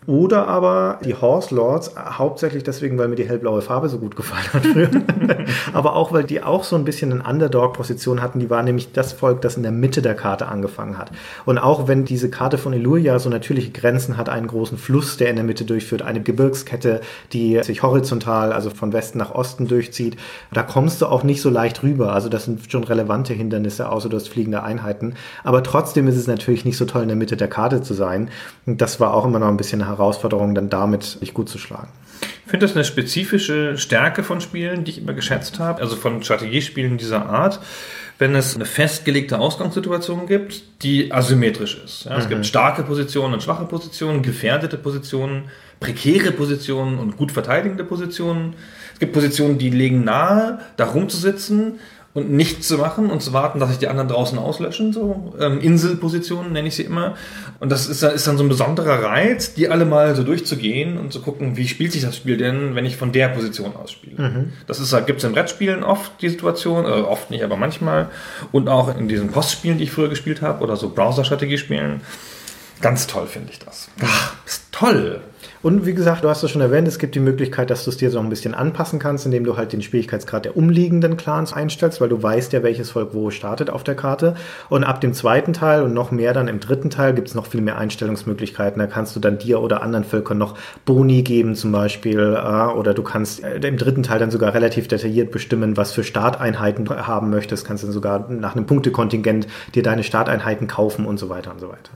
Oder aber die Horse Lords, hauptsächlich deswegen, weil mir die hellblaue Farbe so gut gefallen hat früher. Aber auch, weil die auch so ein bisschen eine Underdog-Position hatten. Die war nämlich das Volk, das in der Mitte der Karte angefangen hat. Und auch wenn diese Karte von Eluria so natürliche Grenzen hat, einen großen Fluss, der in der Mitte durchführt, eine Gebirgskette, die sich horizontal, also von Westen nach Osten durchzieht, da kommst du auch nicht so leicht rüber. Also das sind schon relevante Hindernisse, außer du hast fliegende Einheiten. Aber trotzdem ist es natürlich nicht so toll, in der Mitte der Karte zu sein. Und das war auch immer noch ein bisschen eine Herausforderung, dann damit sich gut zu schlagen.
Ich finde das eine spezifische Stärke von Spielen, die ich immer geschätzt habe, also von Strategiespielen dieser Art, wenn es eine festgelegte Ausgangssituation gibt, die asymmetrisch ist. Ja, es mhm. gibt starke Positionen und schwache Positionen, gefährdete Positionen, prekäre Positionen und gut verteidigende Positionen. Es gibt Positionen, die legen nahe, da rumzusitzen und nichts zu machen und zu warten, dass sich die anderen draußen auslöschen, so ähm, Inselpositionen nenne ich sie immer. Und das ist, ist dann so ein besonderer Reiz, die alle mal so durchzugehen und zu gucken, wie spielt sich das Spiel denn, wenn ich von der Position aus spiele. Mhm. Das ist, gibt es in Brettspielen oft die Situation, äh, oft nicht, aber manchmal. Und auch in diesen Postspielen, die ich früher gespielt habe, oder so Browser-Strategiespielen. Ganz toll finde ich das. Ach, ist toll.
Und wie gesagt, du hast es schon erwähnt, es gibt die Möglichkeit, dass du es dir so ein bisschen anpassen kannst, indem du halt den Schwierigkeitsgrad der umliegenden Clans einstellst, weil du weißt ja, welches Volk wo startet auf der Karte. Und ab dem zweiten Teil und noch mehr dann im dritten Teil gibt es noch viel mehr Einstellungsmöglichkeiten. Da kannst du dann dir oder anderen Völkern noch Boni geben zum Beispiel. Oder du kannst im dritten Teil dann sogar relativ detailliert bestimmen, was für Starteinheiten du haben möchtest. Kannst dann sogar nach einem Punktekontingent dir deine Starteinheiten kaufen und so weiter und so weiter.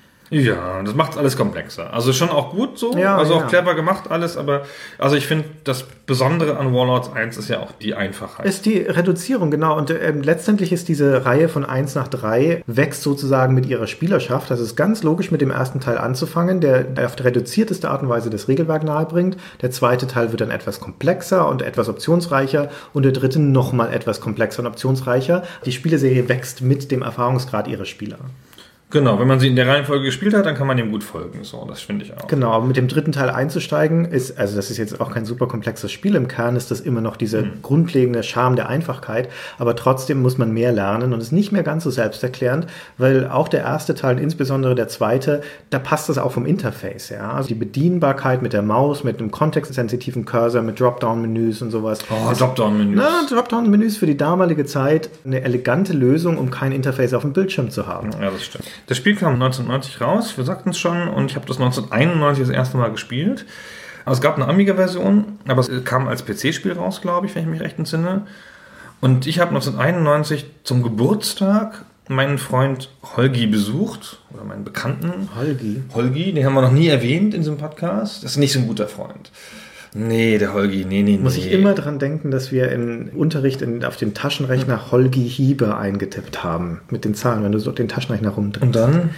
Ja, das macht alles komplexer. Also schon auch gut so,
ja,
also
ja.
auch clever gemacht alles, aber also ich finde, das Besondere an Warlords eins ist ja auch die Einfachheit.
Ist die Reduzierung, genau. Und äh, letztendlich ist diese Reihe von eins nach drei wächst sozusagen mit ihrer Spielerschaft. Das ist ganz logisch, mit dem ersten Teil anzufangen, der auf die reduzierteste Art und Weise das Regelwerk nahebringt. Der zweite Teil wird dann etwas komplexer und etwas optionsreicher und der dritte nochmal etwas komplexer und optionsreicher. Die Spieleserie wächst mit dem Erfahrungsgrad ihrer Spieler.
Genau, wenn man sie in der Reihenfolge gespielt hat, dann kann man dem gut folgen. So, das finde ich auch.
Genau, aber mit dem dritten Teil einzusteigen ist, also das ist jetzt auch kein super komplexes Spiel. Im Kern ist das immer noch diese mhm. grundlegende Charme der Einfachkeit, aber trotzdem muss man mehr lernen und ist nicht mehr ganz so selbsterklärend, weil auch der erste Teil, insbesondere der zweite, da passt das auch vom Interface, ja. Also die Bedienbarkeit mit der Maus, mit einem kontextsensitiven Cursor, mit Dropdown-Menüs und sowas.
Oh, Dropdown-Menüs.
Na, Dropdown-Menüs für die damalige Zeit eine elegante Lösung, um kein Interface auf dem Bildschirm zu haben.
Ja, das stimmt. Das Spiel kam neunzehnhundertneunzig raus, wir sagten es schon, und ich habe das neunzehnhunderteinundneunzig das erste Mal gespielt. Also es gab eine Amiga-Version, aber es kam als P C-Spiel raus, glaube ich, wenn ich mich recht entsinne. Und ich habe neunzehnhunderteinundneunzig zum Geburtstag meinen Freund Holgi besucht, oder meinen Bekannten.
Holgi?
Holgi, den haben wir noch nie erwähnt in diesem Podcast. Das ist nicht so ein guter Freund. Nee, der Holgi, nee, nee, nee.
Muss ich immer dran denken, dass wir im Unterricht in, auf dem Taschenrechner Holgi Hiebe eingetippt haben. Mit den Zahlen, wenn du so den Taschenrechner rumdrehst.
Und dann?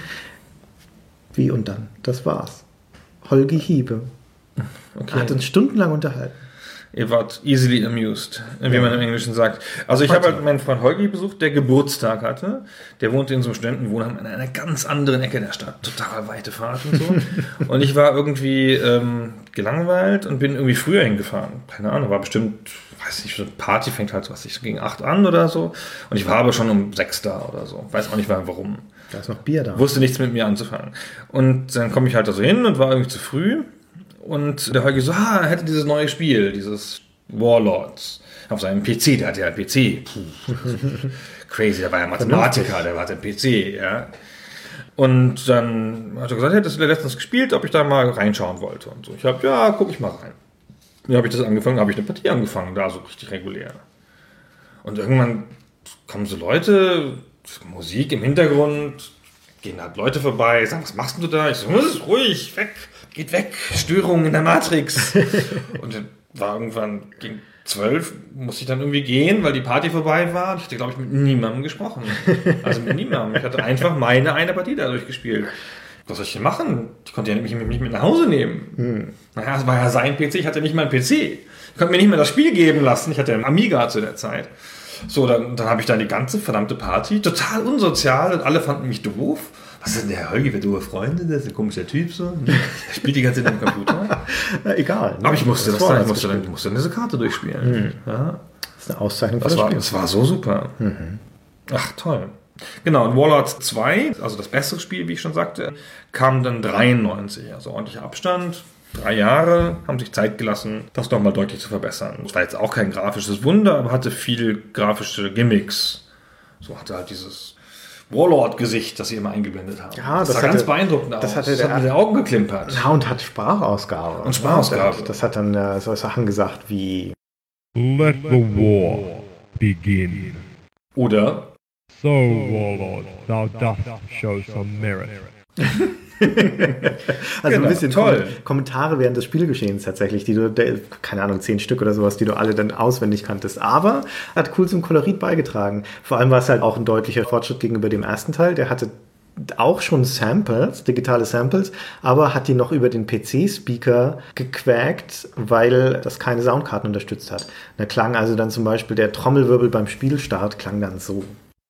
Wie und dann? Das war's. Holgi Hiebe. Okay. Hat uns stundenlang unterhalten.
Ihr wart easily amused, wie ja. man im Englischen sagt. Also ich habe halt meinen Freund Holgi besucht, der Geburtstag hatte. Der wohnte in so einem Studentenwohnheim in einer ganz anderen Ecke der Stadt. Total weite Fahrt und so. Und ich war irgendwie ähm, gelangweilt und bin irgendwie früher hingefahren. Keine Ahnung, war bestimmt, weiß nicht, so eine Party fängt halt, was ich so gegen acht an oder so. Und ich war aber schon um sechs da oder so. Weiß auch nicht warum.
Da ist noch Bier da.
Wusste nichts mit mir anzufangen. Und dann komme ich halt da so hin und war irgendwie zu früh. Und der Holgi so, ah, er hätte dieses neue Spiel, dieses Warlords auf seinem P C, der hatte ja einen P C. Crazy, der war ja Mathematiker, der hatte einen P C, ja. Und dann hat er gesagt, er hätte das letztens gespielt, ob ich da mal reinschauen wollte und so. Ich habe, ja, guck ich mal rein. Dann habe ich das angefangen, habe ich eine Partie angefangen, da so richtig regulär. Und irgendwann kommen so Leute, Musik im Hintergrund, gehen halt Leute vorbei, sagen, was machst du da? Ich so, ruhig, weg. Geht weg, Störungen in der Matrix. Und dann war irgendwann gegen zwölf, musste ich dann irgendwie gehen, weil die Party vorbei war. Ich hatte, glaube ich, mit niemandem gesprochen. Also mit niemandem. Ich hatte einfach meine eine Partie dadurch gespielt. Was soll ich denn machen? Ich konnte ja nicht, nicht mit nach Hause nehmen. Hm. Naja, es war ja sein P C, ich hatte nicht mal einen P C. Ich konnte mir nicht mehr das Spiel geben lassen. Ich hatte einen Amiga zu der Zeit. So, dann, dann habe ich da die ganze verdammte Party, total unsozial und alle fanden mich doof. Was ist denn der Holgi für doofe Freunde? Der ist ein komischer Typ so. Der spielt die ganze Zeit am Computer.
Ja, egal.
Aber ich musste das, das dann, ich musste dann, ich musste dann diese Karte durchspielen. Mhm. Ja.
Das ist eine Auszeichnung für
das,
das
war,
Spiel.
das war so super.
Mhm.
Ach, toll. Genau, und Warlords zwei, also das bessere Spiel, wie ich schon sagte, kam dann dreiundneunzig, also ordentlicher Abstand. Drei Jahre haben sich Zeit gelassen, das nochmal deutlich zu verbessern. Das war jetzt auch kein grafisches Wunder, aber hatte viel grafische Gimmicks. So hatte halt dieses Warlord-Gesicht, das sie immer eingeblendet haben.
Ja,
das,
das
sah
hatte,
ganz beeindruckend aus.
Das hatte
das
der,
hat mir die Augen geklimpert.
Ja, und hat Sprachausgabe.
Und Sprachausgabe.
Das, das hat dann äh, so Sachen gesagt wie
Let the war begin.
Oder
So, Warlord, thou dost show some merit.
Also
Genau,
ein bisschen
toll.
Kom- Kommentare während des Spielgeschehens tatsächlich, die du, der, keine Ahnung, zehn Stück oder sowas, die du alle dann auswendig kanntest. Aber hat cool zum Kolorit beigetragen. Vor allem war es halt auch ein deutlicher Fortschritt gegenüber dem ersten Teil. Der hatte auch schon Samples, digitale Samples, aber hat die noch über den P C-Speaker gequakt, weil das keine Soundkarten unterstützt hat. Da klang also dann zum Beispiel der Trommelwirbel beim Spielstart klang dann so.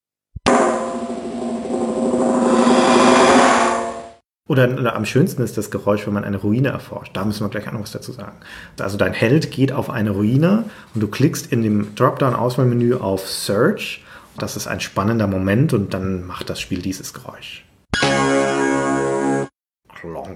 Oder, oder am schönsten ist das Geräusch, wenn man eine Ruine erforscht. Da müssen wir gleich auch noch was dazu sagen. Also dein Held geht auf eine Ruine und du klickst in dem Dropdown-Auswahlmenü auf Search. Das ist ein spannender Moment und dann macht das Spiel dieses Geräusch. Klong.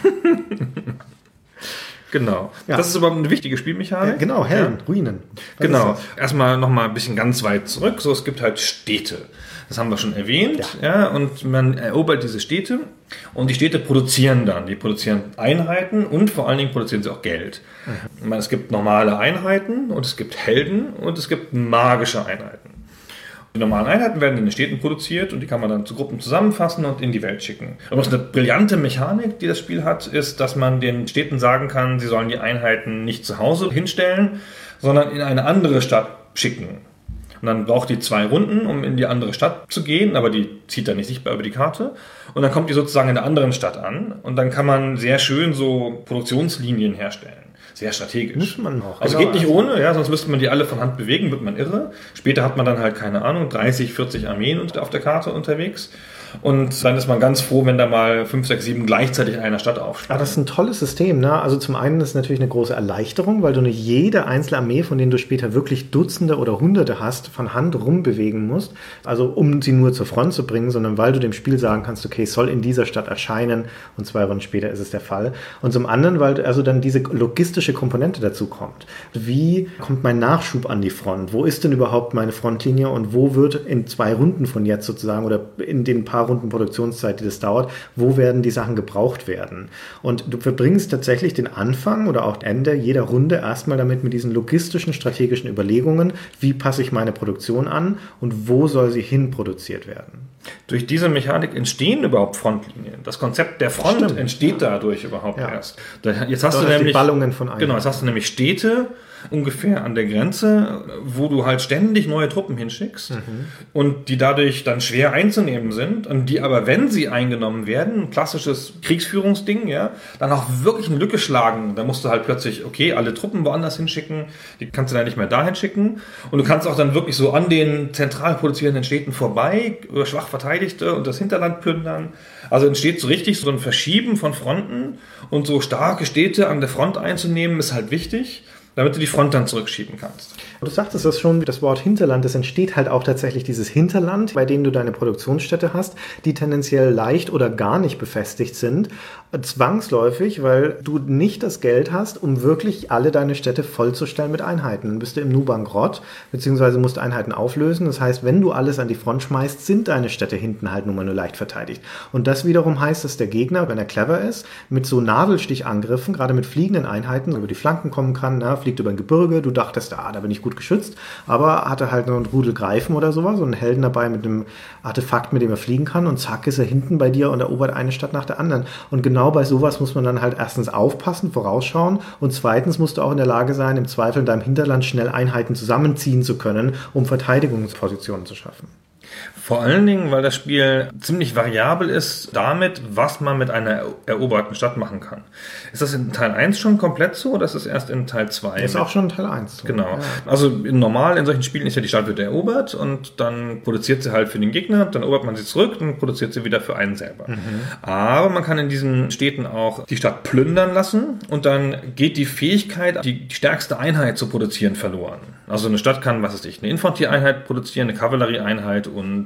genau.
Ja.
Das ist überhaupt eine wichtige Spielmechanik.
Äh, genau, Helden,
Ja.
Ruinen. Was
Genau.
ist das?
Erstmal nochmal ein bisschen ganz weit zurück. So, es gibt halt Städte. Das haben wir schon erwähnt. Ja. Ja, und man erobert diese Städte und die Städte produzieren dann. Die produzieren Einheiten und vor allen Dingen produzieren sie auch Geld. Mhm. Ich meine, es gibt normale Einheiten und es gibt Helden und es gibt magische Einheiten. Die normalen Einheiten werden in den Städten produziert und die kann man dann zu Gruppen zusammenfassen und in die Welt schicken. Aber eine brillante Mechanik, die das Spiel hat, ist, dass man den Städten sagen kann, sie sollen die Einheiten nicht zu Hause hinstellen, sondern in eine andere Stadt schicken. Und dann braucht die zwei Runden, um in die andere Stadt zu gehen, aber die zieht dann nicht sichtbar über die Karte. Und dann kommt die sozusagen in der anderen Stadt an und dann kann man sehr schön so Produktionslinien herstellen. Sehr strategisch.
Muss man auch.
Also
Genau.
geht nicht ohne, ja, sonst müsste man die alle von Hand bewegen, wird man irre. Später hat man dann halt, keine Ahnung, dreißig, vierzig Armeen auf der Karte unterwegs. Und dann ist man ganz froh, wenn da mal fünf, sechs, sieben gleichzeitig in einer Stadt aufspringen.
Ah, das ist ein tolles System, ne? Also zum einen ist es natürlich eine große Erleichterung, weil du nicht jede einzelne Armee, von denen du später wirklich Dutzende oder Hunderte hast, von Hand rumbewegen musst. Also um sie nur zur Front zu bringen, sondern weil du dem Spiel sagen kannst, okay, es soll in dieser Stadt erscheinen und zwei Runden später ist es der Fall. Und zum anderen, weil also dann diese logistische Komponente dazu kommt. Wie kommt mein Nachschub an die Front? Wo ist denn überhaupt meine Frontlinie und wo wird in zwei Runden von jetzt sozusagen oder in den paar Runden Produktionszeit, die das dauert, wo werden die Sachen gebraucht werden? Und du verbringst tatsächlich den Anfang oder auch Ende jeder Runde erstmal damit mit diesen logistischen, strategischen Überlegungen, wie passe ich meine Produktion an und wo soll sie hin produziert werden?
Durch diese Mechanik entstehen überhaupt Frontlinien. Das Konzept der Front
Stimmt.
entsteht dadurch überhaupt
Ja.
erst. Da- Jetzt hast
Dort
du
ist die
nämlich
Ballungen von Einheiten.
Genau, jetzt hast du nämlich Städte ungefähr an der Grenze, wo du halt ständig neue Truppen hinschickst
Mhm.
und die dadurch dann schwer einzunehmen sind und die aber, wenn sie eingenommen werden, ein klassisches Kriegsführungsding, ja, dann auch wirklich eine Lücke schlagen. Da musst du halt plötzlich, okay, alle Truppen woanders hinschicken, die kannst du dann nicht mehr dahin schicken und du kannst auch dann wirklich so an den zentral produzierenden Städten vorbei, über schwach Verteidigte und das Hinterland plündern. Also entsteht so richtig so ein Verschieben von Fronten und so starke Städte an der Front einzunehmen, ist halt wichtig, damit du die Front dann zurückschieben kannst.
Du sagtest das schon, das Wort Hinterland, das entsteht halt auch tatsächlich dieses Hinterland, bei dem du deine Produktionsstätte hast, die tendenziell leicht oder gar nicht befestigt sind, zwangsläufig, weil du nicht das Geld hast, um wirklich alle deine Städte vollzustellen mit Einheiten. Dann bist du im Nu bankrott, beziehungsweise musst Einheiten auflösen. Das heißt, wenn du alles an die Front schmeißt, sind deine Städte hinten halt nun mal nur leicht verteidigt. Und das wiederum heißt, dass der Gegner, wenn er clever ist, mit so Nadelstichangriffen, gerade mit fliegenden Einheiten, über die Flanken kommen kann, na, fliegt über ein Gebirge, du dachtest, ah, da bin ich gut geschützt, aber hatte halt nur einen Rudel Greifen oder sowas, so einen Helden dabei mit einem Artefakt, mit dem er fliegen kann und zack ist er hinten bei dir und erobert eine Stadt nach der anderen. Und genau bei sowas muss man dann halt erstens aufpassen, vorausschauen und zweitens musst du auch in der Lage sein, im Zweifel in deinem Hinterland schnell Einheiten zusammenziehen zu können, um Verteidigungspositionen zu schaffen.
Vor allen Dingen, weil das Spiel ziemlich variabel ist damit, was man mit einer eroberten Stadt machen kann. Ist das in Teil eins schon komplett so oder ist das erst in Teil zwei?
Das ist auch schon Teil eins. So.
Genau.
Ja.
Also in normal in solchen Spielen ist ja die Stadt wird erobert und dann produziert sie halt für den Gegner, dann erobert man sie zurück, dann produziert sie wieder für einen selber. Mhm. Aber man kann in diesen Städten auch die Stadt plündern lassen und dann geht die Fähigkeit, die, die stärkste Einheit zu produzieren, verloren. Also eine Stadt kann, was weiß ich, eine Infanterieeinheit produzieren, eine Kavallerieeinheit und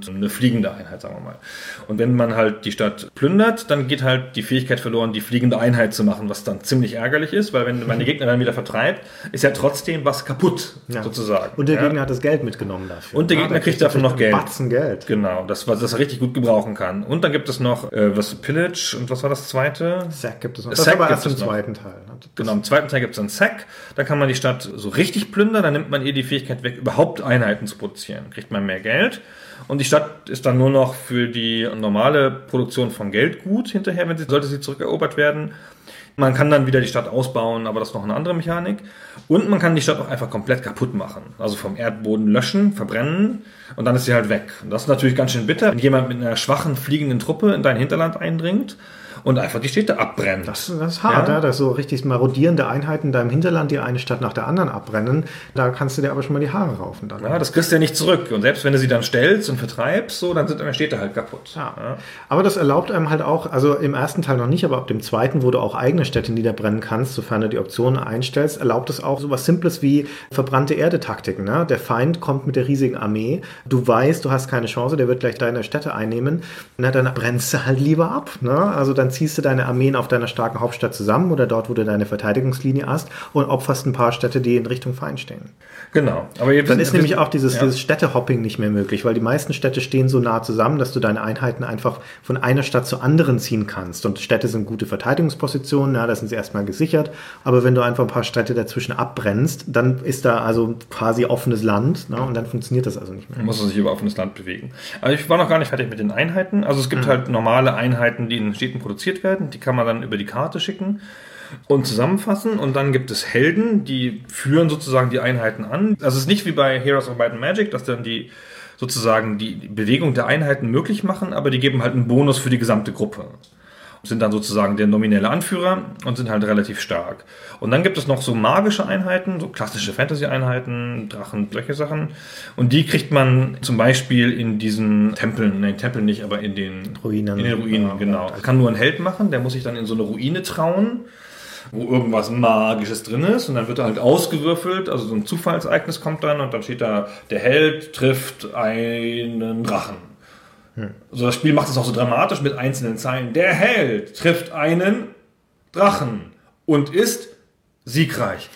und eine fliegende Einheit, sagen wir mal. Und wenn man halt die Stadt plündert, dann geht halt die Fähigkeit verloren, die fliegende Einheit zu machen, was dann ziemlich ärgerlich ist, weil wenn man die Gegner dann wieder vertreibt, ist ja trotzdem was kaputt, ja. sozusagen.
Und der
ja.
Gegner hat das Geld mitgenommen dafür.
Und der Gegner ja, kriegt dafür noch Geld.
Batzen Geld.
Genau, das, was das er richtig gut gebrauchen kann. Und dann gibt es noch äh, was Pillage und was war das zweite?
Sack gibt es noch.
Das
ist aber erst im
noch.
zweiten Teil. Das
genau, im zweiten Teil gibt es einen Sack. Da kann man die Stadt so richtig plündern, dann nimmt man ihr die Fähigkeit weg, überhaupt Einheiten zu produzieren. Kriegt man mehr Geld. Und die Stadt ist dann nur noch für die normale Produktion von Geld gut hinterher, wenn sie, sollte sie zurückerobert werden. Man kann dann wieder die Stadt ausbauen, aber das ist noch eine andere Mechanik. Und man kann die Stadt auch einfach komplett kaputt machen. Also vom Erdboden löschen, verbrennen und dann ist sie halt weg. Und das ist natürlich ganz schön bitter, wenn jemand mit einer schwachen, fliegenden Truppe in dein Hinterland eindringt und einfach die Städte abbrennt.
Das, das ist hart, ja? Ja, dass so richtig marodierende Einheiten in deinem Hinterland die eine Stadt nach der anderen abbrennen. Da kannst du dir aber schon mal die Haare raufen. Dann.
Ja, das kriegst du ja nicht zurück. Und selbst wenn du sie dann stellst und vertreibst, so, dann sind deine Städte halt kaputt.
Ja. Ja. Aber das erlaubt einem halt auch, also im ersten Teil noch nicht, aber ab dem zweiten, wo du auch eigene Städte niederbrennen kannst, sofern du die Optionen einstellst, erlaubt es auch so was Simples wie verbrannte Erde-Taktiken. Ne? Der Feind kommt mit der riesigen Armee. Du weißt, du hast keine Chance, der wird gleich deine Städte einnehmen. Na, dann brennst du halt lieber ab. Ne? Also dann ziehst du deine Armeen auf deiner starken Hauptstadt zusammen oder dort, wo du deine Verteidigungslinie hast und opferst ein paar Städte, die in Richtung Feind stehen.
Genau. Aber jetzt
dann ist nämlich auch dieses, ja. dieses Städtehopping nicht mehr möglich, weil die meisten Städte stehen so nah zusammen, dass du deine Einheiten einfach von einer Stadt zur anderen ziehen kannst. Und Städte sind gute Verteidigungspositionen, ja, da sind sie erstmal gesichert. Aber wenn du einfach ein paar Städte dazwischen abbrennst, dann ist da also quasi offenes Land, ne, und dann funktioniert das also nicht mehr.
Man muss sich über offenes Land bewegen. Also ich war noch gar nicht fertig mit den Einheiten. Also es gibt mhm. halt normale Einheiten, die in Städten produziert werden. Die kann man dann über die Karte schicken und zusammenfassen. Und dann gibt es Helden, die führen sozusagen die Einheiten an. Also es ist nicht wie bei Heroes of Might and Magic, dass dann die sozusagen die Bewegung der Einheiten möglich machen, aber die geben halt einen Bonus für die gesamte Gruppe. Sind dann sozusagen der nominelle Anführer und sind halt relativ stark. Und dann gibt es noch so magische Einheiten, so klassische Fantasy-Einheiten, Drachen, solche Sachen. Und die kriegt man zum Beispiel in diesen Tempeln, nein, Tempeln nicht, aber in den
Ruinen.
In den Ruinen, ja, genau. Das kann nur ein Held machen, der muss sich dann in so eine Ruine trauen, wo irgendwas Magisches drin ist und dann wird er halt ausgewürfelt, also so ein Zufallsereignis kommt dann und dann steht da, der Held trifft einen Drachen. Hm. Also das Spiel macht es auch so dramatisch mit einzelnen Zeilen. Der Held trifft einen Drachen und ist siegreich.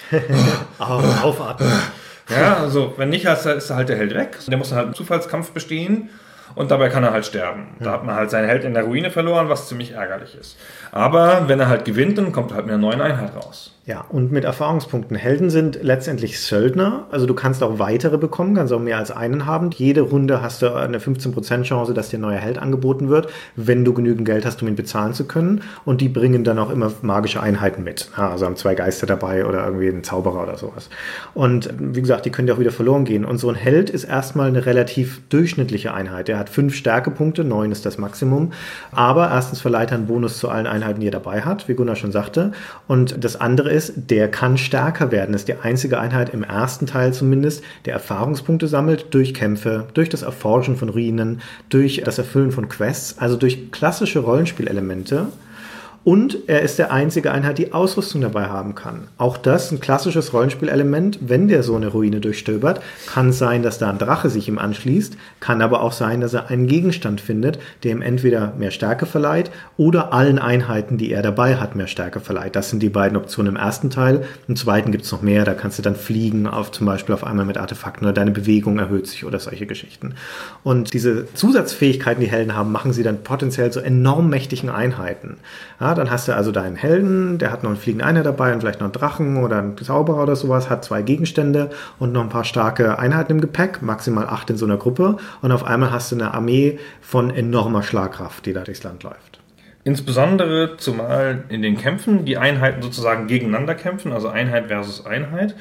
Aufatmen.
Ja, also wenn nicht, ist halt der Held weg. Der muss halt einen Zufallskampf bestehen und dabei kann er halt sterben. Da hm. hat man halt seinen Held in der Ruine verloren, was ziemlich ärgerlich ist. Aber wenn er halt gewinnt, dann kommt er halt mit einer neuen Einheit raus.
Ja, und mit Erfahrungspunkten. Helden sind letztendlich Söldner, also du kannst auch weitere bekommen, kannst auch mehr als einen haben. Jede Runde hast du eine fünfzehn Prozent Chance, dass dir ein neuer Held angeboten wird, wenn du genügend Geld hast, um ihn bezahlen zu können. Und die bringen dann auch immer magische Einheiten mit. Also haben zwei Geister dabei oder irgendwie einen Zauberer oder sowas. Und wie gesagt, die können ja auch wieder verloren gehen. Und so ein Held ist erstmal eine relativ durchschnittliche Einheit. Er hat fünf Stärkepunkte, neun ist das Maximum. Aber erstens verleiht er einen Bonus zu allen Einheiten, die er dabei hat, wie Gunnar schon sagte. Und das andere ist, der kann stärker werden. Das ist die einzige Einheit im ersten Teil zumindest, der Erfahrungspunkte sammelt durch Kämpfe, durch das Erforschen von Ruinen, durch das Erfüllen von Quests, also durch klassische Rollenspielelemente. Und er ist der einzige Einheit, die Ausrüstung dabei haben kann. Auch das ein klassisches Rollenspielelement. Wenn der so eine Ruine durchstöbert, kann es sein, dass da ein Drache sich ihm anschließt, kann aber auch sein, dass er einen Gegenstand findet, der ihm entweder mehr Stärke verleiht oder allen Einheiten, die er dabei hat, mehr Stärke verleiht. Das sind die beiden Optionen im ersten Teil. Im zweiten gibt es noch mehr. Da kannst du dann fliegen, auf, zum Beispiel auf einmal mit Artefakten oder deine Bewegung erhöht sich oder solche Geschichten. Und diese Zusatzfähigkeiten, die Helden haben, machen sie dann potenziell zu enorm mächtigen Einheiten. Ja, dann hast du also deinen Helden, der hat noch einen fliegenden Einheit dabei und vielleicht noch einen Drachen oder einen Zauberer oder sowas, hat zwei Gegenstände und noch ein paar starke Einheiten im Gepäck, maximal acht in so einer Gruppe, und auf einmal hast du eine Armee von enormer Schlagkraft, die da durchs Land läuft.
Insbesondere zumal in den Kämpfen die Einheiten sozusagen gegeneinander kämpfen, also Einheit versus Einheit.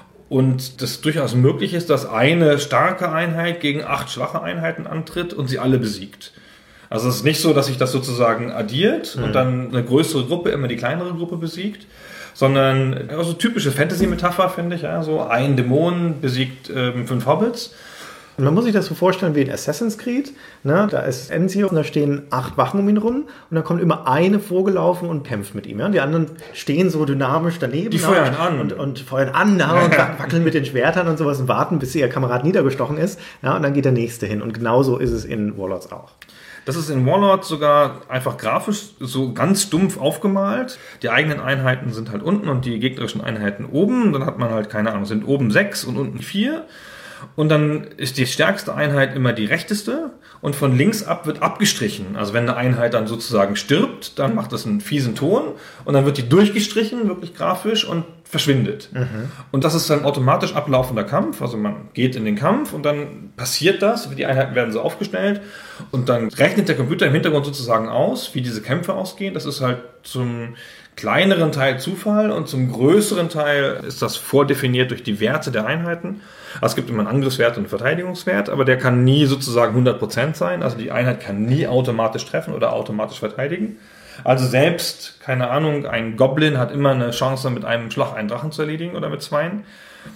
Und das durchaus möglich ist, dass eine starke Einheit gegen acht schwache Einheiten antritt und sie alle besiegt. Also es ist nicht so, dass sich das sozusagen addiert mhm. und dann eine größere Gruppe immer die kleinere Gruppe besiegt, sondern also typische Fantasy-Metapher, finde ich. Ja, so ein Dämon besiegt ähm, fünf Hobbits
Und man muss sich das so vorstellen wie in Assassin's Creed. Ne? Da ist Ezio und da stehen acht Wachen um ihn rum und dann kommt immer eine vorgelaufen und kämpft mit ihm. Ja? Und die anderen stehen so dynamisch daneben.
Die feuern an.
Und, und feuern an ja, und wackeln mit den Schwertern und sowas und warten, bis ihr Kamerad niedergestochen ist. Ja? Und dann geht der nächste hin. Und genauso ist es in Warlords auch.
Das ist in Warlords sogar einfach grafisch so ganz stumpf aufgemalt. Die eigenen Einheiten sind halt unten und die gegnerischen Einheiten oben. Dann hat man halt, keine Ahnung, sind oben sechs und unten vier. Und dann ist die stärkste Einheit immer die rechteste und von links ab wird abgestrichen. Also wenn eine Einheit dann sozusagen stirbt, dann macht das einen fiesen Ton und dann wird die durchgestrichen, wirklich grafisch, und verschwindet. Mhm. Und das ist dann automatisch ablaufender Kampf. Also man geht in den Kampf und dann passiert das, die Einheiten werden so aufgestellt und dann rechnet der Computer im Hintergrund sozusagen aus, wie diese Kämpfe ausgehen. Das ist halt zum kleineren Teil Zufall und zum größeren Teil ist das vordefiniert durch die Werte der Einheiten. Also es gibt immer einen Angriffswert und einen Verteidigungswert, aber der kann nie sozusagen hundert Prozent sein. Also die Einheit kann nie automatisch treffen oder automatisch verteidigen. Also selbst, keine Ahnung, ein Goblin hat immer eine Chance, mit einem Schlag einen Drachen zu erledigen oder mit zweien.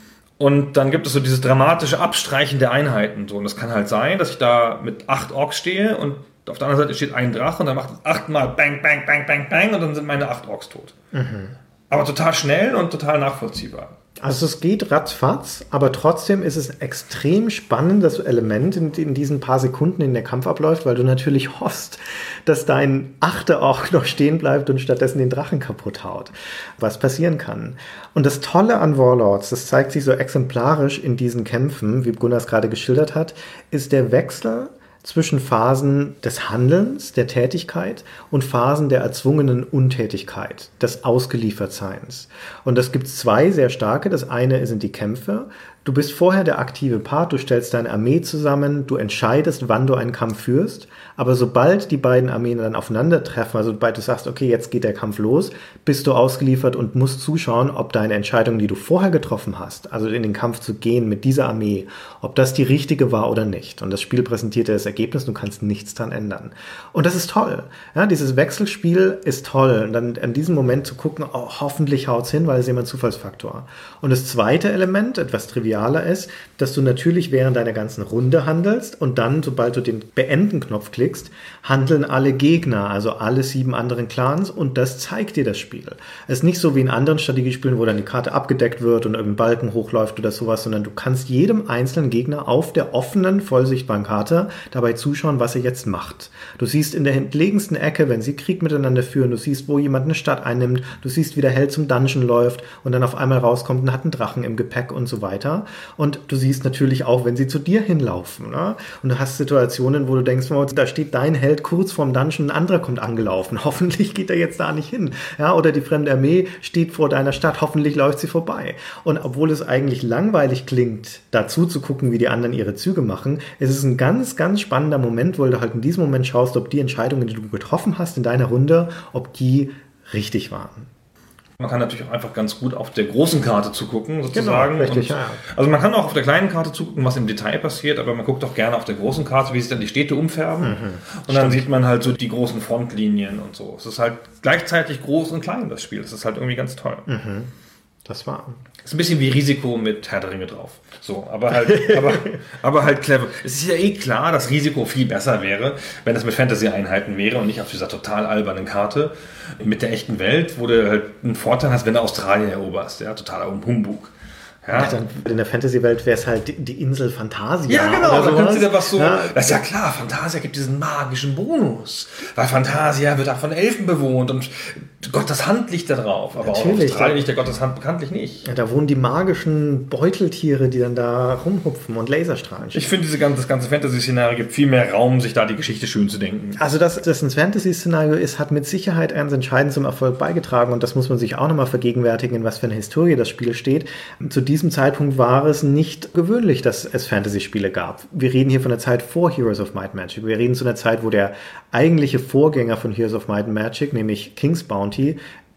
Und dann gibt es so dieses dramatische Abstreichen der Einheiten. So, und das kann halt sein, dass ich da mit acht Orks stehe und auf der anderen Seite steht ein Drache und dann macht es achtmal bang, bang, bang, bang, bang und dann sind meine acht Orks tot. Mhm. Aber total schnell und total nachvollziehbar.
Also es geht ratzfatz, aber trotzdem ist es extrem spannend, das Element in, in diesen paar Sekunden, in der Kampf abläuft, weil du natürlich hoffst, dass dein achter Ork noch stehen bleibt und stattdessen den Drachen kaputt haut, was passieren kann. Und das Tolle an Warlords, das zeigt sich so exemplarisch in diesen Kämpfen, wie Gunnar es gerade geschildert hat, ist der Wechsel zwischen Phasen des Handelns, der Tätigkeit und Phasen der erzwungenen Untätigkeit, des Ausgeliefertseins. Und das gibt es zwei sehr starke. Das eine sind die Kämpfe. Du bist vorher der aktive Part, du stellst deine Armee zusammen, du entscheidest, wann du einen Kampf führst, aber sobald die beiden Armeen dann aufeinandertreffen, also sobald du sagst, okay, jetzt geht der Kampf los, bist du ausgeliefert und musst zuschauen, ob deine Entscheidung, die du vorher getroffen hast, also in den Kampf zu gehen mit dieser Armee, ob das die richtige war oder nicht. Und das Spiel präsentiert dir das Ergebnis, du kannst nichts dran ändern. Und das ist toll. Ja, dieses Wechselspiel ist toll. Und dann an diesem Moment zu gucken, oh, hoffentlich haut's hin, weil es immer ein Zufallsfaktor. Und das zweite Element, etwas trivial ist, dass du natürlich während deiner ganzen Runde handelst und dann, sobald du den Beenden-Knopf klickst, handeln alle Gegner, also alle sieben anderen Clans, und das zeigt dir das Spiel. Es ist nicht so wie in anderen Strategiespielen, wo dann die Karte abgedeckt wird und irgendein Balken hochläuft oder sowas, sondern du kannst jedem einzelnen Gegner auf der offenen, vollsichtbaren Karte dabei zuschauen, was er jetzt macht. Du siehst in der entlegensten Ecke, wenn sie Krieg miteinander führen, du siehst, wo jemand eine Stadt einnimmt, du siehst, wie der Held zum Dungeon läuft und dann auf einmal rauskommt und hat einen Drachen im Gepäck und so weiter. Und du siehst natürlich auch, wenn sie zu dir hinlaufen. Ne? Und du hast Situationen, wo du denkst, oh, da steht dein Held kurz vorm Dungeon, ein anderer kommt angelaufen. Hoffentlich geht er jetzt da nicht hin. Ja? Oder die fremde Armee steht vor deiner Stadt. Hoffentlich läuft sie vorbei. Und obwohl es eigentlich langweilig klingt, dazu zu gucken, wie die anderen ihre Züge machen, ist es ein ganz, ganz spannender Moment, wo du halt in diesem Moment schaust, ob die Entscheidungen, die du getroffen hast in deiner Runde, ob die richtig waren.
Man kann natürlich auch einfach ganz gut auf der großen Karte zugucken, sozusagen.
Genau, richtig,
und,
ja.
Also man kann auch auf der kleinen Karte zugucken, was im Detail passiert, aber man guckt auch gerne auf der großen Karte, wie sich dann die Städte umfärben. Mhm, und dann stimmt. Sieht man halt so die großen Frontlinien und so. Es ist halt gleichzeitig groß und klein, das Spiel. Das ist halt irgendwie ganz toll.
Mhm. Das war...
Ist ein bisschen wie Risiko mit Herr der Ringe drauf. So, aber halt, aber, aber halt clever. Es ist ja eh klar, dass Risiko viel besser wäre, wenn das mit Fantasy-Einheiten wäre und nicht auf dieser total albernen Karte mit der echten Welt, wo du halt einen Vorteil hast, wenn du Australien eroberst. Ja, totaler Humbug. Ja.
Dann in der Fantasy-Welt wäre es halt die, die Insel Phantasia.
Ja, genau, da kannst du dir was so.
Ja.
Das ist ja klar, Phantasia gibt diesen magischen Bonus. Weil Phantasia wird auch von Elfen bewohnt und Gottes Hand liegt da drauf. Aber
natürlich,
auf Australien liegt der Gottes Hand bekanntlich nicht.
Ja, da wohnen die magischen Beuteltiere, die dann da rumhupfen und Laserstrahlen.
Ich finde, diese ganze, das ganze Fantasy-Szenario gibt viel mehr Raum, sich da die Geschichte schön zu denken.
Also, dass das ein Fantasy-Szenario ist, hat mit Sicherheit ganz entscheidend zum Erfolg beigetragen. Und das muss man sich auch nochmal vergegenwärtigen, in was für eine Historie das Spiel steht. Zu diesem Zeitpunkt war es nicht gewöhnlich, dass es Fantasy-Spiele gab. Wir reden hier von der Zeit vor Heroes of Might and Magic. Wir reden zu einer Zeit, wo der eigentliche Vorgänger von Heroes of Might and Magic, nämlich King's Bounty,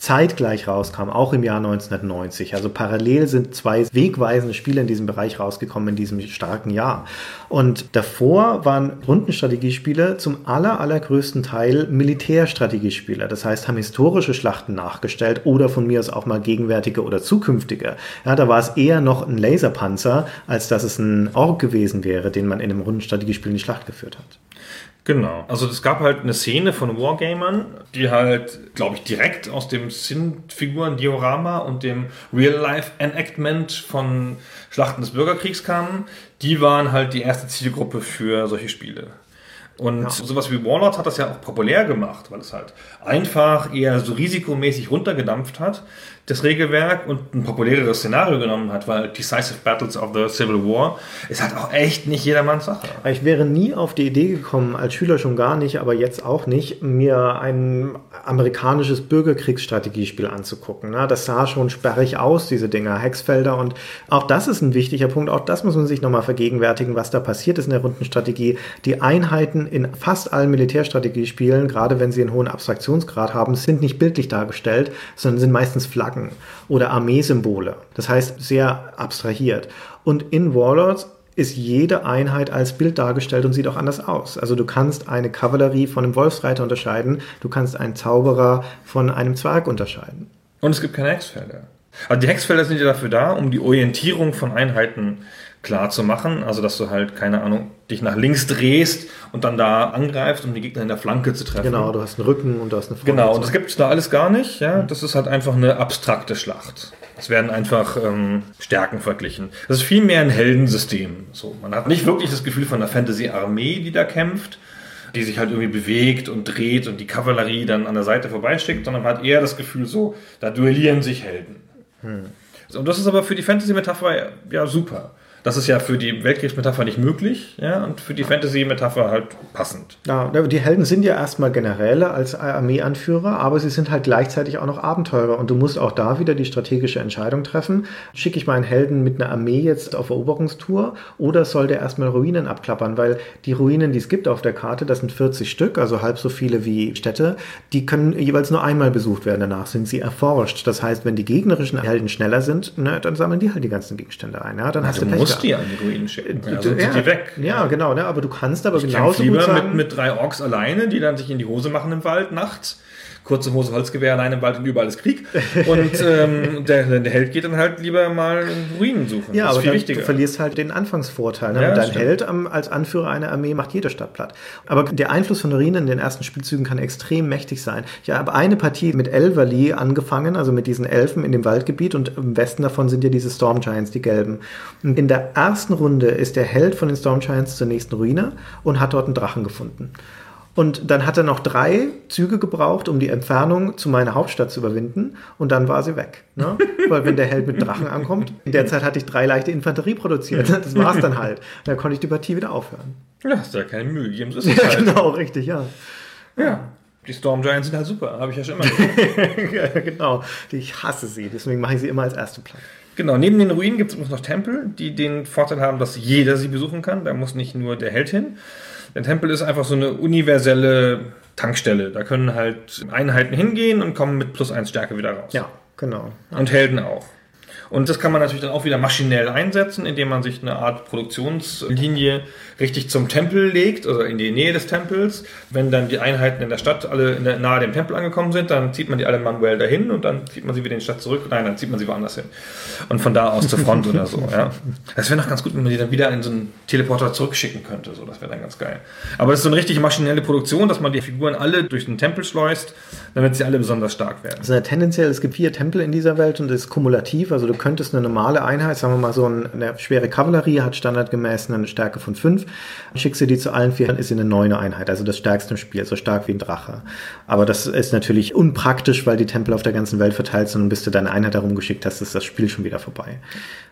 zeitgleich rauskam, auch im Jahr neunzehnhundertneunzig. Also parallel sind zwei wegweisende Spiele in diesem Bereich rausgekommen in diesem starken Jahr. Und davor waren Rundenstrategiespiele zum aller, allergrößten Teil Militärstrategiespiele. Das heißt, haben historische Schlachten nachgestellt oder von mir aus auch mal gegenwärtige oder zukünftige. Ja, da war es eher noch ein Laserpanzer, als dass es ein Ork gewesen wäre, den man in einem Rundenstrategiespiel in die Schlacht geführt hat.
Genau. Also es gab halt eine Szene von Wargamern, die halt, glaube ich, direkt aus dem Synth-Figuren-Diorama und dem Real-Life-Enactment von Schlachten des Bürgerkriegs kamen. Die waren halt die erste Zielgruppe für solche Spiele. Und ja. sowas wie Warlords hat das ja auch populär gemacht, weil es halt einfach eher so risikomäßig runtergedampft hat, das Regelwerk, und ein populäreres Szenario genommen hat, weil Decisive Battles of the Civil War ist halt auch echt nicht jedermanns Sache.
Ich wäre nie auf die Idee gekommen, als Schüler schon gar nicht, aber jetzt auch nicht, mir ein amerikanisches Bürgerkriegsstrategiespiel anzugucken. Das sah schon sperrig aus, diese Dinger, Hexfelder, und auch das ist ein wichtiger Punkt, auch das muss man sich nochmal vergegenwärtigen, was da passiert ist in der Rundenstrategie. Die Einheiten in fast allen Militärstrategiespielen, gerade wenn sie einen hohen Abstraktionsgrad haben, sind nicht bildlich dargestellt, sondern sind meistens Flaggen oder Armeesymbole. Das heißt, sehr abstrahiert. Und in Warlords ist jede Einheit als Bild dargestellt und sieht auch anders aus. Also du kannst eine Kavallerie von einem Wolfsreiter unterscheiden, du kannst einen Zauberer von einem Zwerg unterscheiden.
Und es gibt keine Hexfelder. Also die Hexfelder sind ja dafür da, um die Orientierung von Einheiten klar zu machen. Also dass du halt, keine Ahnung, dich nach links drehst und dann da angreifst, um die Gegner in der Flanke zu treffen.
Genau, du hast einen Rücken und du hast eine Front.
Genau, und das gibt es da alles gar nicht. Ja? Das ist halt einfach eine abstrakte Schlacht. Es werden einfach ähm, Stärken verglichen. Das ist viel mehr ein Heldensystem. So, man hat nicht wirklich das Gefühl von einer Fantasy-Armee, die da kämpft, die sich halt irgendwie bewegt und dreht und die Kavallerie dann an der Seite vorbeischickt, sondern man hat eher das Gefühl so, da duellieren sich Helden. Hm. Und das ist aber für die Fantasy-Metapher ja super. Das ist ja für die Weltkriegsmetapher nicht möglich, ja, und für die Fantasy-Metapher halt passend.
Ja, die Helden sind ja erstmal Generäle als Armeeanführer, aber sie sind halt gleichzeitig auch noch Abenteurer, und du musst auch da wieder die strategische Entscheidung treffen. Schicke ich meinen Helden mit einer Armee jetzt auf Eroberungstour oder soll der erstmal Ruinen abklappern? Weil die Ruinen, die es gibt auf der Karte, das sind vierzig Stück, also halb so viele wie Städte, die können jeweils nur einmal besucht werden, danach sind sie erforscht. Das heißt, wenn die gegnerischen Helden schneller sind, ne, dann sammeln die halt die ganzen Gegenstände ein. Ja, dann
ja,
hast du
Pech. Die an die Ruinen schicken. Ja, sonst
ja,
sind die weg.
Ja, genau. Ne? Aber du kannst aber
ich
genauso
lieber
gut sagen...
Mit, mit drei Orks alleine, die dann sich in die Hose machen im Wald nachts. Kurze Hose, Holzgewehr, allein im Wald und überall ist Krieg. Und ähm, der, der Held geht dann halt lieber mal Ruinen suchen.
Ja,
das ist
aber
viel
dann,
wichtiger.
Du verlierst halt den Anfangsvorteil. Ne?
Ja,
Dein
stimmt.
Held am, als Anführer einer Armee macht jede Stadt platt. Aber der Einfluss von Ruinen in den ersten Spielzügen kann extrem mächtig sein. Ich habe eine Partie mit Elverly angefangen, also mit diesen Elfen in dem Waldgebiet, und im Westen davon sind ja diese Storm Giants, die gelben. Und in der ersten Runde ist der Held von den Storm Giants zur nächsten Ruine und hat dort einen Drachen gefunden. Und dann hat er noch drei Züge gebraucht, um die Entfernung zu meiner Hauptstadt zu überwinden. Und dann war sie weg. Ne? Weil wenn der Held mit Drachen ankommt, in der Zeit hatte ich drei leichte Infanterie produziert. Das war es dann halt. Dann konnte ich die Partie wieder aufhören.
Ja, hast du ja keine Mühe gegeben. So ist es
Ja,
halt.
genau, richtig, ja.
Ja. Die Storm Giants sind halt super. Habe ich ja schon immer gesagt.
Ja, genau. Ich hasse sie. Deswegen mache ich sie immer als erste platt.
Genau, neben den Ruinen gibt es noch Tempel, die den Vorteil haben, dass jeder sie besuchen kann. Da muss nicht nur der Held hin. Der Tempel ist einfach so eine universelle Tankstelle. Da können halt Einheiten hingehen und kommen mit plus eins Stärke wieder raus.
Ja, genau.
Und Helden auch. Und das kann man natürlich dann auch wieder maschinell einsetzen, indem man sich eine Art Produktionslinie richtig zum Tempel legt, also in die Nähe des Tempels. Wenn dann die Einheiten in der Stadt alle in der, nahe dem Tempel angekommen sind, dann zieht man die alle manuell dahin und dann zieht man sie wieder in die Stadt zurück. Nein, dann zieht man sie woanders hin. Und von da aus zur Front oder so. Ja. Das wäre noch ganz gut, wenn man die dann wieder in so einen Teleporter zurückschicken könnte. So, das wäre dann ganz geil. Aber das ist so eine richtig maschinelle Produktion, dass man die Figuren alle durch den Tempel schleust, damit sie alle besonders stark werden.
Also tendenziell, es gibt vier Tempel in dieser Welt und das ist kumulativ. Also du könntest eine normale Einheit, sagen wir mal so eine schwere Kavallerie, hat standardgemäß eine Stärke von fünf. Schickst du die zu allen vier, ist sie eine neune Einheit, also das stärkste im Spiel, so stark wie ein Drache. Aber das ist natürlich unpraktisch, weil die Tempel auf der ganzen Welt verteilt sind und bis du deine Einheit herumgeschickt hast, ist das Spiel schon wieder vorbei.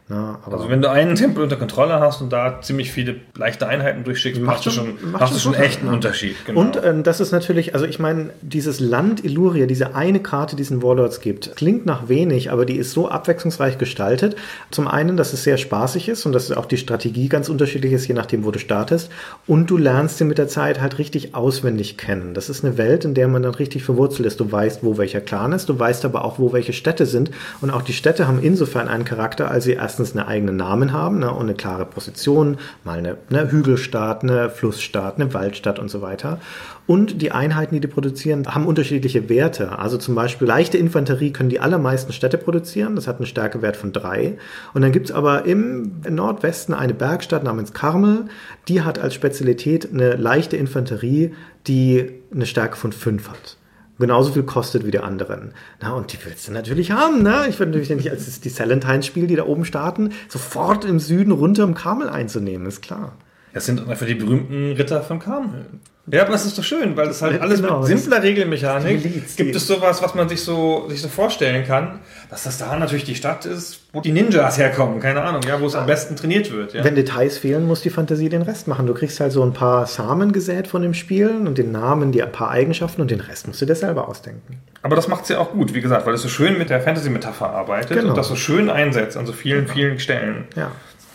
Na, aber
Also wenn du einen Tempel unter Kontrolle hast und da ziemlich viele leichte Einheiten durchschickst,
Macht
machst du
schon-
schon,
macht
machst du
schon
schon echt einen
ja.
Unterschied. Genau.
Und ähm, das ist natürlich, also ich meine, dieses Land Illuria, diese eine Karte, die es in Warlords gibt, klingt nach wenig, aber die ist so abwechslungsreich gestaltet. Zum einen, dass es sehr spaßig ist und dass auch die Strategie ganz unterschiedlich ist, je nachdem, wo du startest. Und du lernst sie mit der Zeit halt richtig auswendig kennen. Das ist eine Welt, in der man dann richtig verwurzelt ist. Du weißt, wo welcher Clan ist, du weißt aber auch, wo welche Städte sind. Und auch die Städte haben insofern einen Charakter, als sie erstens eine eigene Namen haben, ne, und eine klare Position, mal eine, eine Hügelstadt, eine Flussstadt, eine Waldstadt und so weiter. Und die Einheiten, die die produzieren, haben unterschiedliche Werte. Also zum Beispiel leichte Infanterie können die allermeisten Städte produzieren. Das hat einen Stärkewert von drei. Und dann gibt es aber im Nordwesten eine Bergstadt namens Karmel. Die hat als Spezialität eine leichte Infanterie, die eine Stärke von fünf hat. Genauso viel kostet wie die anderen. Na, und die willst du natürlich haben, ne? Ich würde natürlich nicht als die Salentines-Spiel, die da oben starten, sofort im Süden runter um Karmel einzunehmen, ist klar.
Das sind einfach die berühmten Ritter von Karmel. Ja, aber es ist doch schön, weil das halt
Ja,
alles
genau,
mit simpler Regelmechanik
Miliz,
gibt
die-
es sowas, was man sich so, sich so vorstellen kann, dass das da natürlich die Stadt ist, wo die Ninjas herkommen, keine Ahnung, ja, wo es am besten trainiert wird. Ja.
Wenn Details fehlen, muss die Fantasie den Rest machen. Du kriegst halt so ein paar Samen gesät von dem Spiel und den Namen, die ein paar Eigenschaften und den Rest musst du dir selber ausdenken.
Aber das macht es ja auch gut, wie gesagt, weil es so schön mit der Fantasy-Metapher arbeitet
Genau.
und das so schön einsetzt an so vielen, vielen Stellen.
Ja.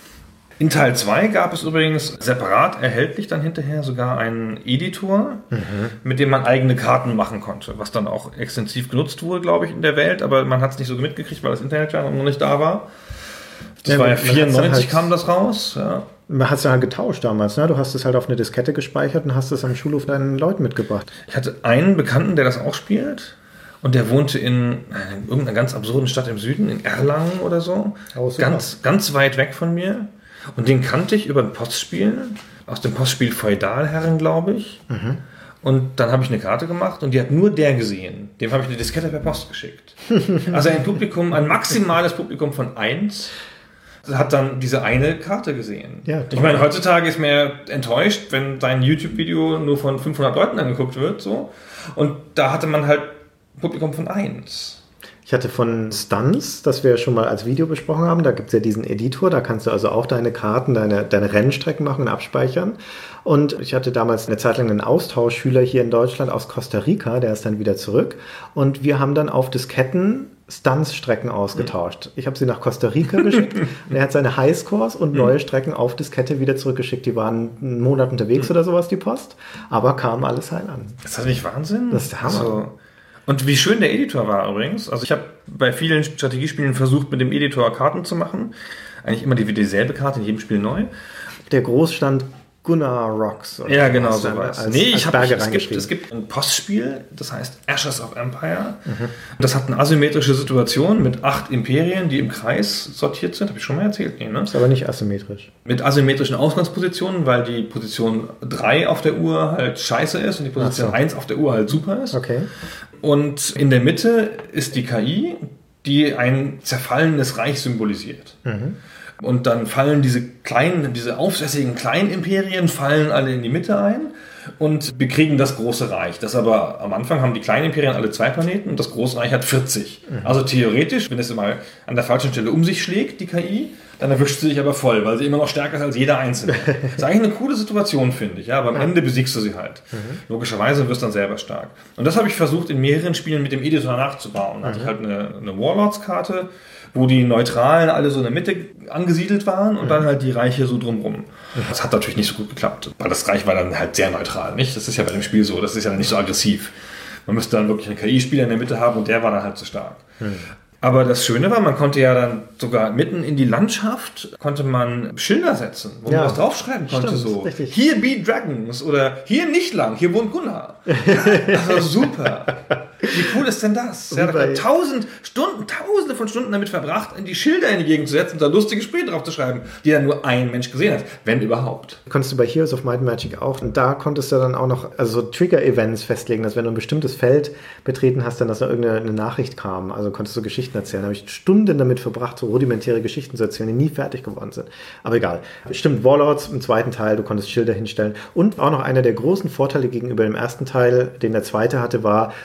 In Teil zwei gab es übrigens separat erhältlich dann hinterher sogar einen Editor, mit dem man eigene Karten machen konnte, was dann auch extensiv genutzt wurde, glaube ich, in der Welt, aber man hat es nicht so mitgekriegt, weil das Internet ja noch nicht da war. Das
Ja,
war ja
man hat's dann
vierundneunzig
halt-
kam das raus. Ja.
Man hat es ja halt getauscht damals, ne? Du hast es halt auf eine Diskette gespeichert und hast es am Schulhof deinen Leuten mitgebracht.
Ich hatte einen Bekannten, der das auch spielt. Und der wohnte in, in irgendeiner ganz absurden Stadt im Süden, in Erlangen oder so.
Oh, super.
ganz, ganz weit weg von mir. Und den kannte ich über ein Postspiel, aus dem Postspiel Feudalherren, glaube ich.
Mhm.
Und dann habe ich eine Karte gemacht und die hat nur der gesehen. Dem habe ich eine Diskette per Post geschickt. Also ein Publikum, ein maximales Publikum von eins hat dann diese eine Karte gesehen.
Ja,
ich meine, heutzutage ist mir enttäuscht, wenn sein YouTube-Video nur von fünfhundert Leuten angeguckt wird. So. Und da hatte man halt ein Publikum von eins.
Ich hatte von Stunts, das wir schon mal als Video besprochen haben, da gibt es ja diesen Editor, da kannst du also auch deine Karten, deine, deine Rennstrecken machen und abspeichern. Und ich hatte damals eine Zeit lang einen Austauschschüler hier in Deutschland aus Costa Rica, der ist dann wieder zurück. Und wir haben dann auf Disketten Stunts-Strecken ausgetauscht. Ich habe sie nach Costa Rica geschickt und er hat seine Highscores und neue Strecken auf Diskette wieder zurückgeschickt. Die waren einen Monat unterwegs oder sowas, die Post, aber kam alles heil an.
Ist das nicht Wahnsinn?
Das ist der Hammer.
Also, und wie schön der Editor war übrigens. Also ich habe bei vielen Strategiespielen versucht, mit dem Editor Karten zu machen. Eigentlich immer die, dieselbe Karte in jedem Spiel neu.
Der Großstand Gunnar Rocks. oder
Ja, genau
was dann
sowas.
als-
nee,
als
ich habe
Berge
es, gibt,
reingeschrieben.
es gibt ein Postspiel, das heißt Ashes of Empire. Das hat eine asymmetrische Situation mit acht Imperien, die im Kreis sortiert sind. Habe ich schon mal erzählt? Nee, ne?
Ist aber nicht asymmetrisch.
Mit asymmetrischen Ausgangspositionen, weil die Position drei auf der Uhr halt scheiße ist und die Position
Ach so.
eins auf der Uhr halt super ist.
Okay.
Und in der Mitte ist die K I, die ein zerfallenes Reich symbolisiert. Und dann fallen diese kleinen, diese aufsässigen kleinen Imperien fallen alle in die Mitte ein und bekriegen das große Reich. Das aber am Anfang haben die kleinen Imperien alle zwei Planeten und das große Reich hat vierzig. Also theoretisch, wenn es mal an der falschen Stelle um sich schlägt, die K I, dann erwischt sie sich aber voll, weil sie immer noch stärker ist als jeder Einzelne. Das ist eigentlich eine coole Situation, finde ich. Ja, aber am Ende besiegst du sie halt. Logischerweise und wirst dann selber stark. Und das habe ich versucht, in mehreren Spielen mit dem Editor nachzubauen. Da hatte ich halt eine, eine Warlords-Karte, wo die Neutralen alle so in der Mitte angesiedelt waren und dann halt die Reiche so drumrum. Das hat natürlich nicht so gut geklappt, weil das Reich war dann halt sehr neutral, nicht? Das ist ja bei dem Spiel so, das ist ja nicht so aggressiv. Man müsste dann wirklich einen K I-Spieler in der Mitte haben und der war dann halt zu stark. Aber das Schöne war, man konnte ja dann sogar mitten in die Landschaft konnte man Schilder setzen, wo
Ja.
man was draufschreiben konnte.
Stimmt,
So,
richtig.
hier be Dragons oder hier nicht lang, hier wohnt Gunnar. Das war super. Wie cool ist denn das? Ja, da
bei-
hat tausend Stunden, tausende von Stunden damit verbracht, in die Schilder in die Gegend zu setzen und da lustige Sprüche drauf zu schreiben, die dann nur ein Mensch gesehen hat, wenn überhaupt.
Konntest du bei Heroes of Might and Magic auch. Und da konntest du dann auch noch also so Trigger-Events festlegen, dass wenn du ein bestimmtes Feld betreten hast, dann dass da irgendeine eine Nachricht kam. Also konntest du Geschichten erzählen. Da habe ich Stunden damit verbracht, so rudimentäre Geschichten zu erzählen, die nie fertig geworden sind. Aber egal. Stimmt, Warlords im zweiten Teil, du konntest Schilder hinstellen. Und auch noch einer der großen Vorteile gegenüber dem ersten Teil, den der zweite hatte, war ein äh,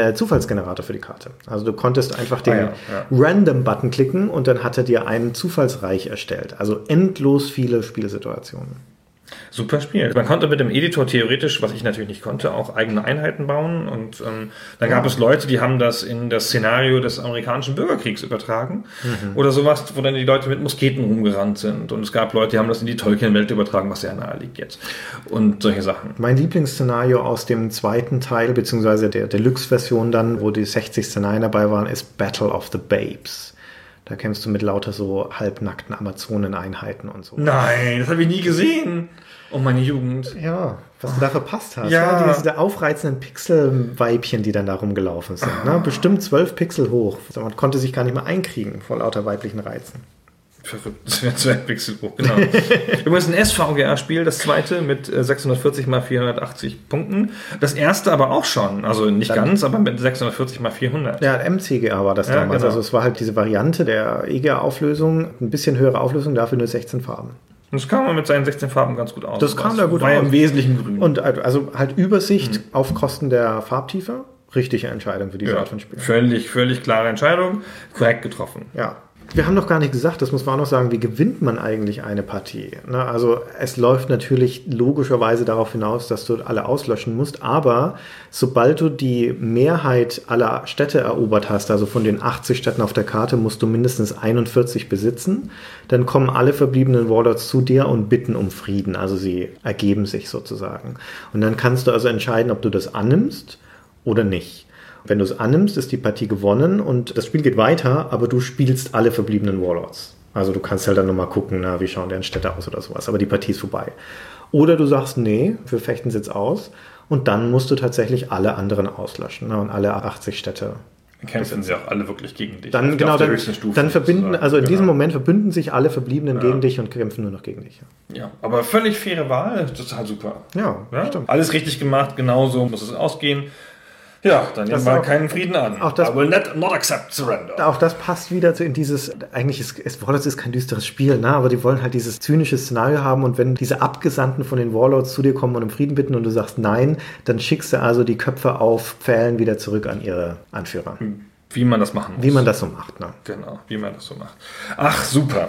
äh, Zufallsgenerator für die Karte. Also du konntest einfach den
Ah, ja, ja.
Random-Button klicken und dann hat er dir ein Zufallsreich erstellt. Also endlos viele Spielsituationen.
Super Spiel. Man konnte mit dem Editor theoretisch, was ich natürlich nicht konnte, auch eigene Einheiten bauen. Und ähm, dann gab es Leute, die haben das in das Szenario des amerikanischen Bürgerkriegs übertragen. Mhm. Oder sowas, wo dann die Leute mit Musketen rumgerannt sind. Und es gab Leute, die haben das in die Tolkien-Welt übertragen, was sehr nahe liegt jetzt. Und solche Sachen.
Mein Lieblingsszenario aus dem zweiten Teil, beziehungsweise der Deluxe-Version dann, wo die sechzig Szenarien dabei waren, ist Battle of the Babes. Da kämpfst du mit lauter so halbnackten Amazonen-Einheiten und so.
Nein, das habe ich nie gesehen. Oh, meine Jugend.
Ja, was du da verpasst hast.
Ja.
Ja, diese aufreizenden Pixel-Weibchen, die dann da rumgelaufen sind. Ah. Ne? Bestimmt zwölf Pixel hoch. Man konnte sich gar nicht mehr einkriegen vor lauter weiblichen Reizen.
Verrückt, das wäre zwei Pixel hoch, genau. Übrigens ein S V G A-Spiel, das zweite mit sechshundertvierzig mal vierhundertachtzig Punkten. Das erste aber auch schon, also nicht dann, ganz, aber mit sechshundertvierzig mal vierhundert.
Ja, M C G A war das
ja,
damals.
Genau.
Also es war halt diese Variante der E G A-Auflösung, ein bisschen höhere Auflösung, dafür nur sechzehn Farben.
Und das kam man mit seinen sechzehn Farben ganz gut aus.
Das kam da gut aus.
War ja im Wesentlichen grün.
Und also halt Übersicht mhm. auf Kosten der Farbtiefe. Richtige Entscheidung für diese
ja,
Art von Spiel.
Völlig, völlig klare Entscheidung. Korrekt getroffen.
Ja. Wir haben noch gar nicht gesagt, das muss man auch noch sagen, wie gewinnt man eigentlich eine Partie? Na, also es läuft natürlich logischerweise darauf hinaus, dass du alle auslöschen musst, aber sobald du die Mehrheit aller Städte erobert hast, also von den achtzig Städten auf der Karte, musst du mindestens einundvierzig besitzen, dann kommen alle verbliebenen Warlords zu dir und bitten um Frieden, also sie ergeben sich sozusagen. Und dann kannst du also entscheiden, ob du das annimmst oder nicht. Wenn du es annimmst, ist die Partie gewonnen und das Spiel geht weiter, aber du spielst alle verbliebenen Warlords. Also du kannst halt dann nochmal gucken, na, wie schauen deren Städte aus oder sowas, aber die Partie ist vorbei. Oder du sagst, nee, wir fechten es jetzt aus und dann musst du tatsächlich alle anderen auslöschen, ne, und alle achtzig Städte.
Dann kämpfen sie auch alle wirklich gegen dich.
Dann, genau, dann, dann verbinden, also in
genau.
diesem Moment verbünden sich alle Verbliebenen
ja.
gegen dich und kämpfen nur noch gegen dich.
Ja, aber völlig faire Wahl, total super.
Ja,
ja?
stimmt.
Alles richtig gemacht, genauso muss es ausgehen. Ja, dann nehmen wir keinen Frieden an.
Auch das,
I will not, not accept surrender.
Auch das passt wieder in dieses, eigentlich ist, ist Warlords ist kein düsteres Spiel, ne? Aber die wollen halt dieses zynische Szenario haben und wenn diese Abgesandten von den Warlords zu dir kommen und um Frieden bitten und du sagst nein, dann schickst du also die Köpfe auf Pfählen wieder zurück an ihre Anführer.
Wie man das machen muss.
Wie man das so macht, ne?
Genau, wie man das so macht. Ach, super.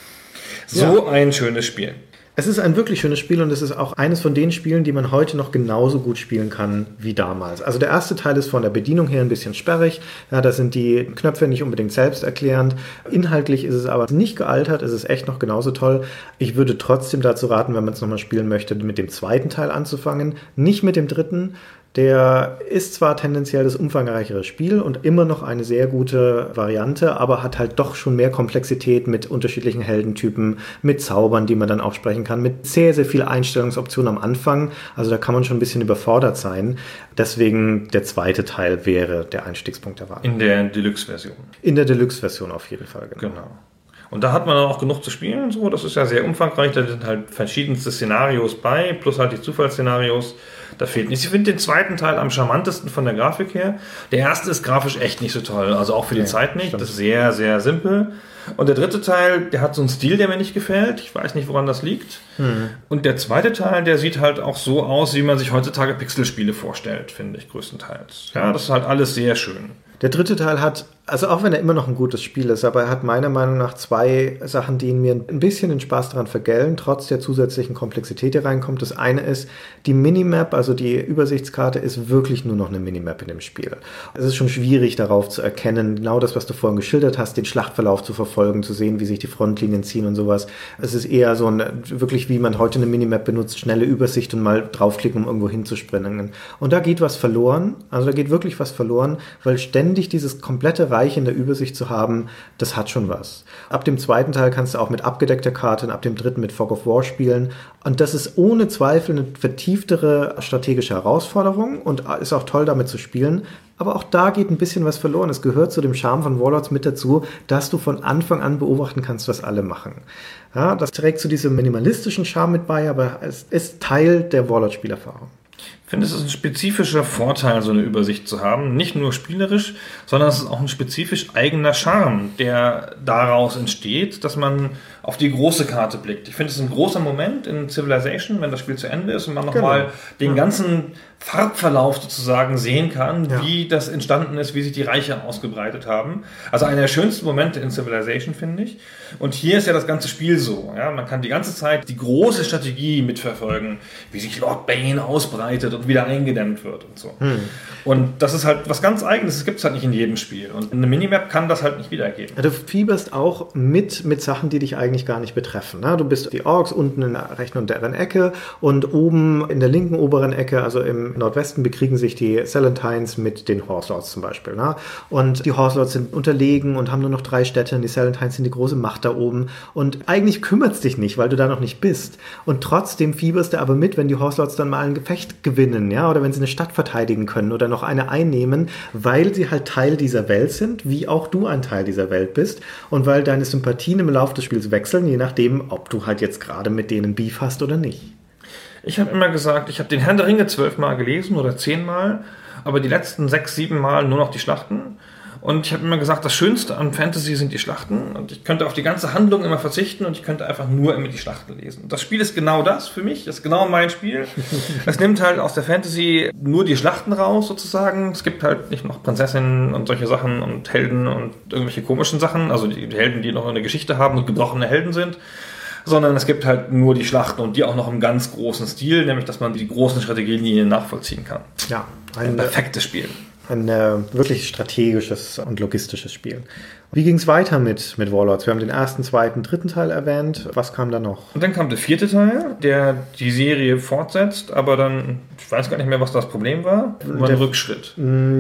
So ja. Ein schönes Spiel.
Es ist ein wirklich schönes Spiel und es ist auch eines von den Spielen, die man heute noch genauso gut spielen kann wie damals. Also der erste Teil ist von der Bedienung her ein bisschen sperrig. Ja, da sind die Knöpfe nicht unbedingt selbsterklärend. Inhaltlich ist es aber nicht gealtert, es ist echt noch genauso toll. Ich würde trotzdem dazu raten, wenn man es nochmal spielen möchte, mit dem zweiten Teil anzufangen, nicht mit dem dritten. Der ist zwar tendenziell das umfangreichere Spiel und immer noch eine sehr gute Variante, aber hat halt doch schon mehr Komplexität mit unterschiedlichen Heldentypen, mit Zaubern, die man dann auch sprechen kann, mit sehr, sehr vielen Einstellungsoptionen am Anfang. Also da kann man schon ein bisschen überfordert sein. Deswegen der zweite Teil wäre der Einstiegspunkt der Wahl.
In der Deluxe-Version.
In der Deluxe-Version auf jeden Fall, genau.
genau. Und da hat man auch genug zu spielen, so. Das ist ja sehr umfangreich, da sind halt verschiedenste Szenarios bei, plus halt die Zufallsszenarios. Da fehlt nichts. Ich finde den zweiten Teil am charmantesten von der Grafik her. Der erste ist grafisch echt nicht so toll, also auch für die ja, Zeit nicht. Stimmt. Das ist sehr, sehr simpel. Und der dritte Teil, der hat so einen Stil, der mir nicht gefällt. Ich weiß nicht, woran das liegt. Mhm. Und der zweite Teil, der sieht halt auch so aus, wie man sich heutzutage Pixelspiele vorstellt, finde ich, größtenteils. Ja, das ist halt alles sehr schön.
Der dritte Teil hat, also auch wenn er immer noch ein gutes Spiel ist, aber er hat meiner Meinung nach zwei Sachen, die mir ein bisschen den Spaß daran vergällen, trotz der zusätzlichen Komplexität, die reinkommt. Das eine ist, die Minimap, also die Übersichtskarte, ist wirklich nur noch eine Minimap in dem Spiel. Es ist schon schwierig darauf zu erkennen, genau das, was du vorhin geschildert hast, den Schlachtverlauf zu verfolgen, zu sehen, wie sich die Frontlinien ziehen und sowas. Es ist eher so ein, wirklich wie man heute eine Minimap benutzt, schnelle Übersicht und mal draufklicken, um irgendwo hinzuspringen. Und da geht was verloren, also da geht wirklich was verloren, weil ständig dieses komplette Reich in der Übersicht zu haben, das hat schon was. Ab dem zweiten Teil kannst du auch mit abgedeckter Karte und ab dem dritten mit Fog of War spielen. Und das ist ohne Zweifel eine vertieftere strategische Herausforderung und ist auch toll, damit zu spielen. Aber auch da geht ein bisschen was verloren. Es gehört zu dem Charme von Warlords mit dazu, dass du von Anfang an beobachten kannst, was alle machen. Ja, das trägt zu diesem minimalistischen Charme mit bei, aber es ist Teil der Warlords-Spielerfahrung.
Ich finde, es ist ein spezifischer Vorteil, so eine Übersicht zu haben. Nicht nur spielerisch, sondern es ist auch ein spezifisch eigener Charme, der daraus entsteht, dass man auf die große Karte blickt. Ich finde, es ist ein großer Moment in Civilization, wenn das Spiel zu Ende ist und man nochmal
Genau.
den ganzen Farbverlauf sozusagen sehen kann,
Ja.
wie das entstanden ist, wie sich die Reiche ausgebreitet haben. Also einer der schönsten Momente in Civilization, finde ich. Und hier ist ja das ganze Spiel so. Ja? Man kann die ganze Zeit die große Strategie mitverfolgen, wie sich Lord Bane ausbreitet und wieder eingedämmt wird und so.
Hm.
Und das ist halt was ganz Eigenes, das gibt es halt nicht in jedem Spiel. Und eine Minimap kann das halt nicht wiedergeben.
Du fieberst auch mit, mit Sachen, die dich eigentlich gar nicht betreffen. Ne? Du bist die Orks unten in der rechten und deren Ecke und oben in der linken oberen Ecke, also im Nordwesten, bekriegen sich die Salentines mit den Horse Lords zum Beispiel. Ne? Und die Horse Lords sind unterlegen und haben nur noch drei Städte und die Salentines sind die große Macht da oben. Und eigentlich kümmert es dich nicht, weil du da noch nicht bist. Und trotzdem fieberst du aber mit, wenn die Horse Lords dann mal ein Gefecht gewinnen, ja, oder wenn sie eine Stadt verteidigen können oder noch eine einnehmen, weil sie halt Teil dieser Welt sind, wie auch du ein Teil dieser Welt bist und weil deine Sympathien im Laufe des Spiels wechseln, je nachdem, ob du halt jetzt gerade mit denen Beef hast oder nicht.
Ich habe immer gesagt, ich habe den Herrn der Ringe zwölfmal gelesen oder zehnmal, aber die letzten sechs, sieben Mal nur noch die Schlachten. Und ich habe immer gesagt, das Schönste an Fantasy sind die Schlachten. Und ich könnte auf die ganze Handlung immer verzichten und ich könnte einfach nur immer die Schlachten lesen. Das Spiel ist genau das für mich, das ist genau mein Spiel. Es nimmt halt aus der Fantasy nur die Schlachten raus sozusagen. Es gibt halt nicht noch Prinzessinnen und solche Sachen und Helden und irgendwelche komischen Sachen. Also die Helden, die noch eine Geschichte haben und gebrochene Helden sind. Sondern es gibt halt nur die Schlachten und die auch noch im ganz großen Stil, nämlich dass man die großen Strategielinien nachvollziehen kann.
Ja,
Ein
ein,
perfektes Spiel.
ein äh, wirklich strategisches und logistisches Spiel. Wie ging es weiter mit, mit Warlords? Wir haben den ersten, zweiten, dritten Teil erwähnt. Was kam da noch?
Und dann kam der vierte Teil, der die Serie fortsetzt, aber dann, ich weiß gar nicht mehr, was das Problem war, war ein
Der-
Rückschritt.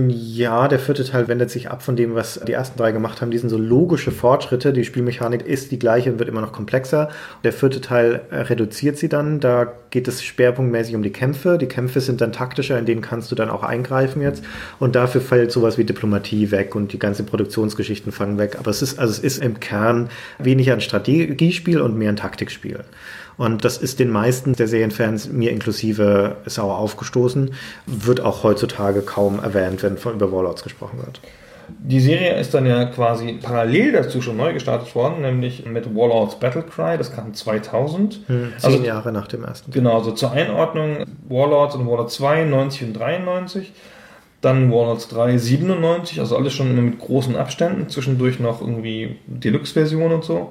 Ja, der vierte Teil wendet sich ab von dem, was die ersten drei gemacht haben. Die sind so logische Fortschritte. Die Spielmechanik ist die gleiche und wird immer noch komplexer. Der vierte Teil äh, reduziert sie dann. Da geht es schwerpunktmäßig um die Kämpfe. Die Kämpfe sind dann taktischer, in denen kannst du dann auch eingreifen jetzt. Und dafür fällt sowas wie Diplomatie weg und die ganzen Produktionsgeschichten fallen weg. Aber es ist, also es ist im Kern weniger ein Strategiespiel und mehr ein Taktikspiel. Und das ist den meisten der Serienfans, mir inklusive, sauer aufgestoßen. Wird auch heutzutage kaum erwähnt, wenn von über Warlords gesprochen wird.
Die Serie ist dann ja quasi parallel dazu schon neu gestartet worden, nämlich mit Warlords Battlecry, das kam zweitausend.
Zehn
Also
Jahre nach dem ersten.
genau, so zur Einordnung, Warlords und Warlords zwei, neunzig und dreiundneunzig. Dann Warlords drei, siebenundneunzig, also alles schon immer mit großen Abständen, zwischendurch noch irgendwie Deluxe-Version und so.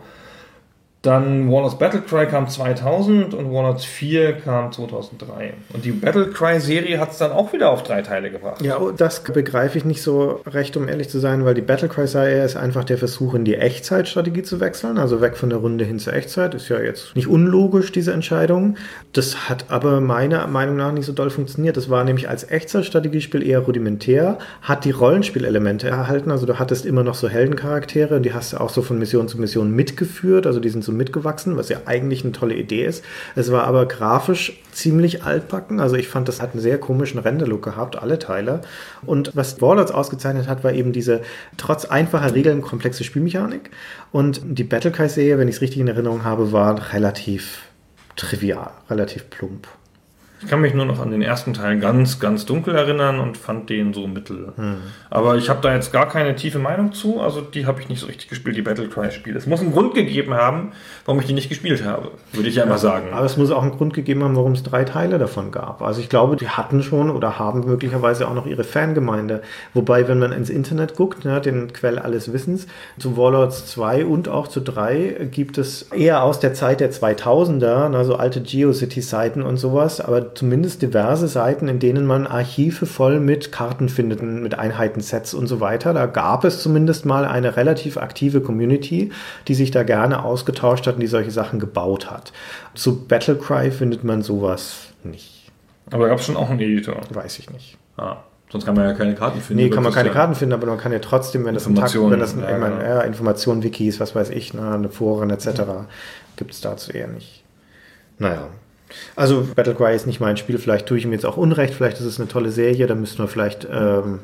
Dann Warlords Battlecry kam zweitausend und Warlords vier kam zweitausenddrei. Und die Battlecry-Serie hat es dann auch wieder auf drei Teile gebracht.
Ja, das begreife ich nicht so recht, um ehrlich zu sein, weil die Battlecry-Serie ist einfach der Versuch, in die Echtzeitstrategie zu wechseln, also weg von der Runde hin zur Echtzeit. Ist ja jetzt nicht unlogisch, diese Entscheidung. Das hat aber meiner Meinung nach nicht so doll funktioniert. Das war nämlich als Echtzeitstrategiespiel eher rudimentär, hat die Rollenspielelemente erhalten, also du hattest immer noch so Heldencharaktere und die hast du auch so von Mission zu Mission mitgeführt, also die sind so mitgewachsen, was ja eigentlich eine tolle Idee ist. Es war aber grafisch ziemlich altbacken, also ich fand, das hat einen sehr komischen Render-Look gehabt, alle Teile. Und was Warlords ausgezeichnet hat, war eben diese trotz einfacher Regeln komplexe Spielmechanik. Und die Battlecry-Serie, wenn ich es richtig in Erinnerung habe, war relativ trivial, relativ plump.
Ich kann mich nur noch an den ersten Teil ganz, ganz dunkel erinnern und fand den so mittel. Hm. Aber ich habe da jetzt gar keine tiefe Meinung zu, also die habe ich nicht so richtig gespielt, die Battlecry-Spiele. Es muss einen Grund gegeben haben, warum ich die nicht gespielt habe, würde ich ja immer sagen.
Aber es muss auch einen Grund gegeben haben, warum es drei Teile davon gab. Also ich glaube, die hatten schon oder haben möglicherweise auch noch ihre Fangemeinde. Wobei, wenn man ins Internet guckt, ne, den Quell alles Wissens, zu Warlords zwei und auch zu drei gibt es eher aus der Zeit der zweitausender, ne, so alte GeoCities-Seiten und sowas, aber zumindest diverse Seiten, in denen man Archive voll mit Karten findet, mit Einheitensets und so weiter. Da gab es zumindest mal eine relativ aktive Community, die sich da gerne ausgetauscht hat und die solche Sachen gebaut hat. Zu Battlecry findet man sowas nicht.
Aber da gab es schon auch einen Editor.
Weiß ich nicht.
Ah, sonst kann man ja keine Karten finden.
Nee, kann man keine
ja
Karten finden, aber man kann ja trotzdem, wenn das ein Takt, wenn das ein,
ja,
ich meine,
genau.
ja, Informationen, Wikis, was weiß ich, ne, eine Foren et cetera, gibt es dazu eher nicht. Naja. Also Battlecry ist nicht mein Spiel, vielleicht tue ich ihm jetzt auch Unrecht, vielleicht ist es eine tolle Serie, da müssten wir vielleicht, ähm,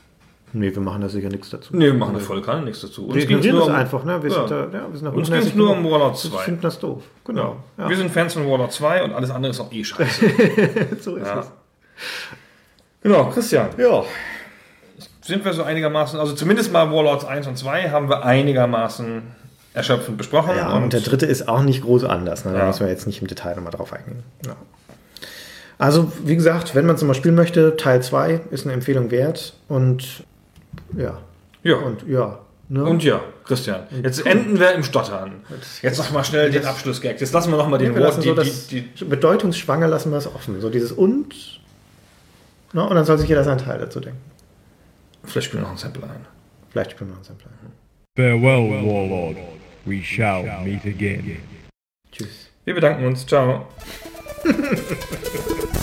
nee, wir machen da sicher nichts dazu.
Nee, wir machen da voll gar nichts dazu.
Wir ignorieren das einfach, ne? Wir
ja.
sind da, ja, wir sind da
Uns ging es nur um Warlords
Wir
zwei.
finden das doof, genau.
Ja.
Ja.
Wir sind Fans von Warlords zwei und alles andere ist auch eh scheiße.
So ist
Ja.
es.
Genau, Christian.
Ja.
Sind wir so einigermaßen, also zumindest mal Warlords eins und zwei haben wir einigermaßen erschöpfend besprochen.
Ja, und, und der dritte ist auch nicht groß anders. Ne? Da
Ja.
müssen wir jetzt nicht im Detail nochmal drauf eingehen. Ja. Also, wie gesagt, wenn man es nochmal spielen möchte, Teil zwei ist eine Empfehlung wert. Und ja.
Ja.
Und ja. Ne?
Und ja, Christian, jetzt enden wir im Stottern. Jetzt noch mal schnell den Abschlussgag. Jetzt lassen wir noch mal den
wir lassen
Wort,
so
die,
das
die, die,
bedeutungsschwanger lassen wir es offen. So dieses und. Ne? Und dann soll sich jeder seinen Teil dazu denken.
vielleicht spielen wir noch ein Sample ein.
Vielleicht spielen wir uns ein Plan.
Farewell, Warlord. We shall meet again.
Tschüss.
Wir bedanken uns. Ciao.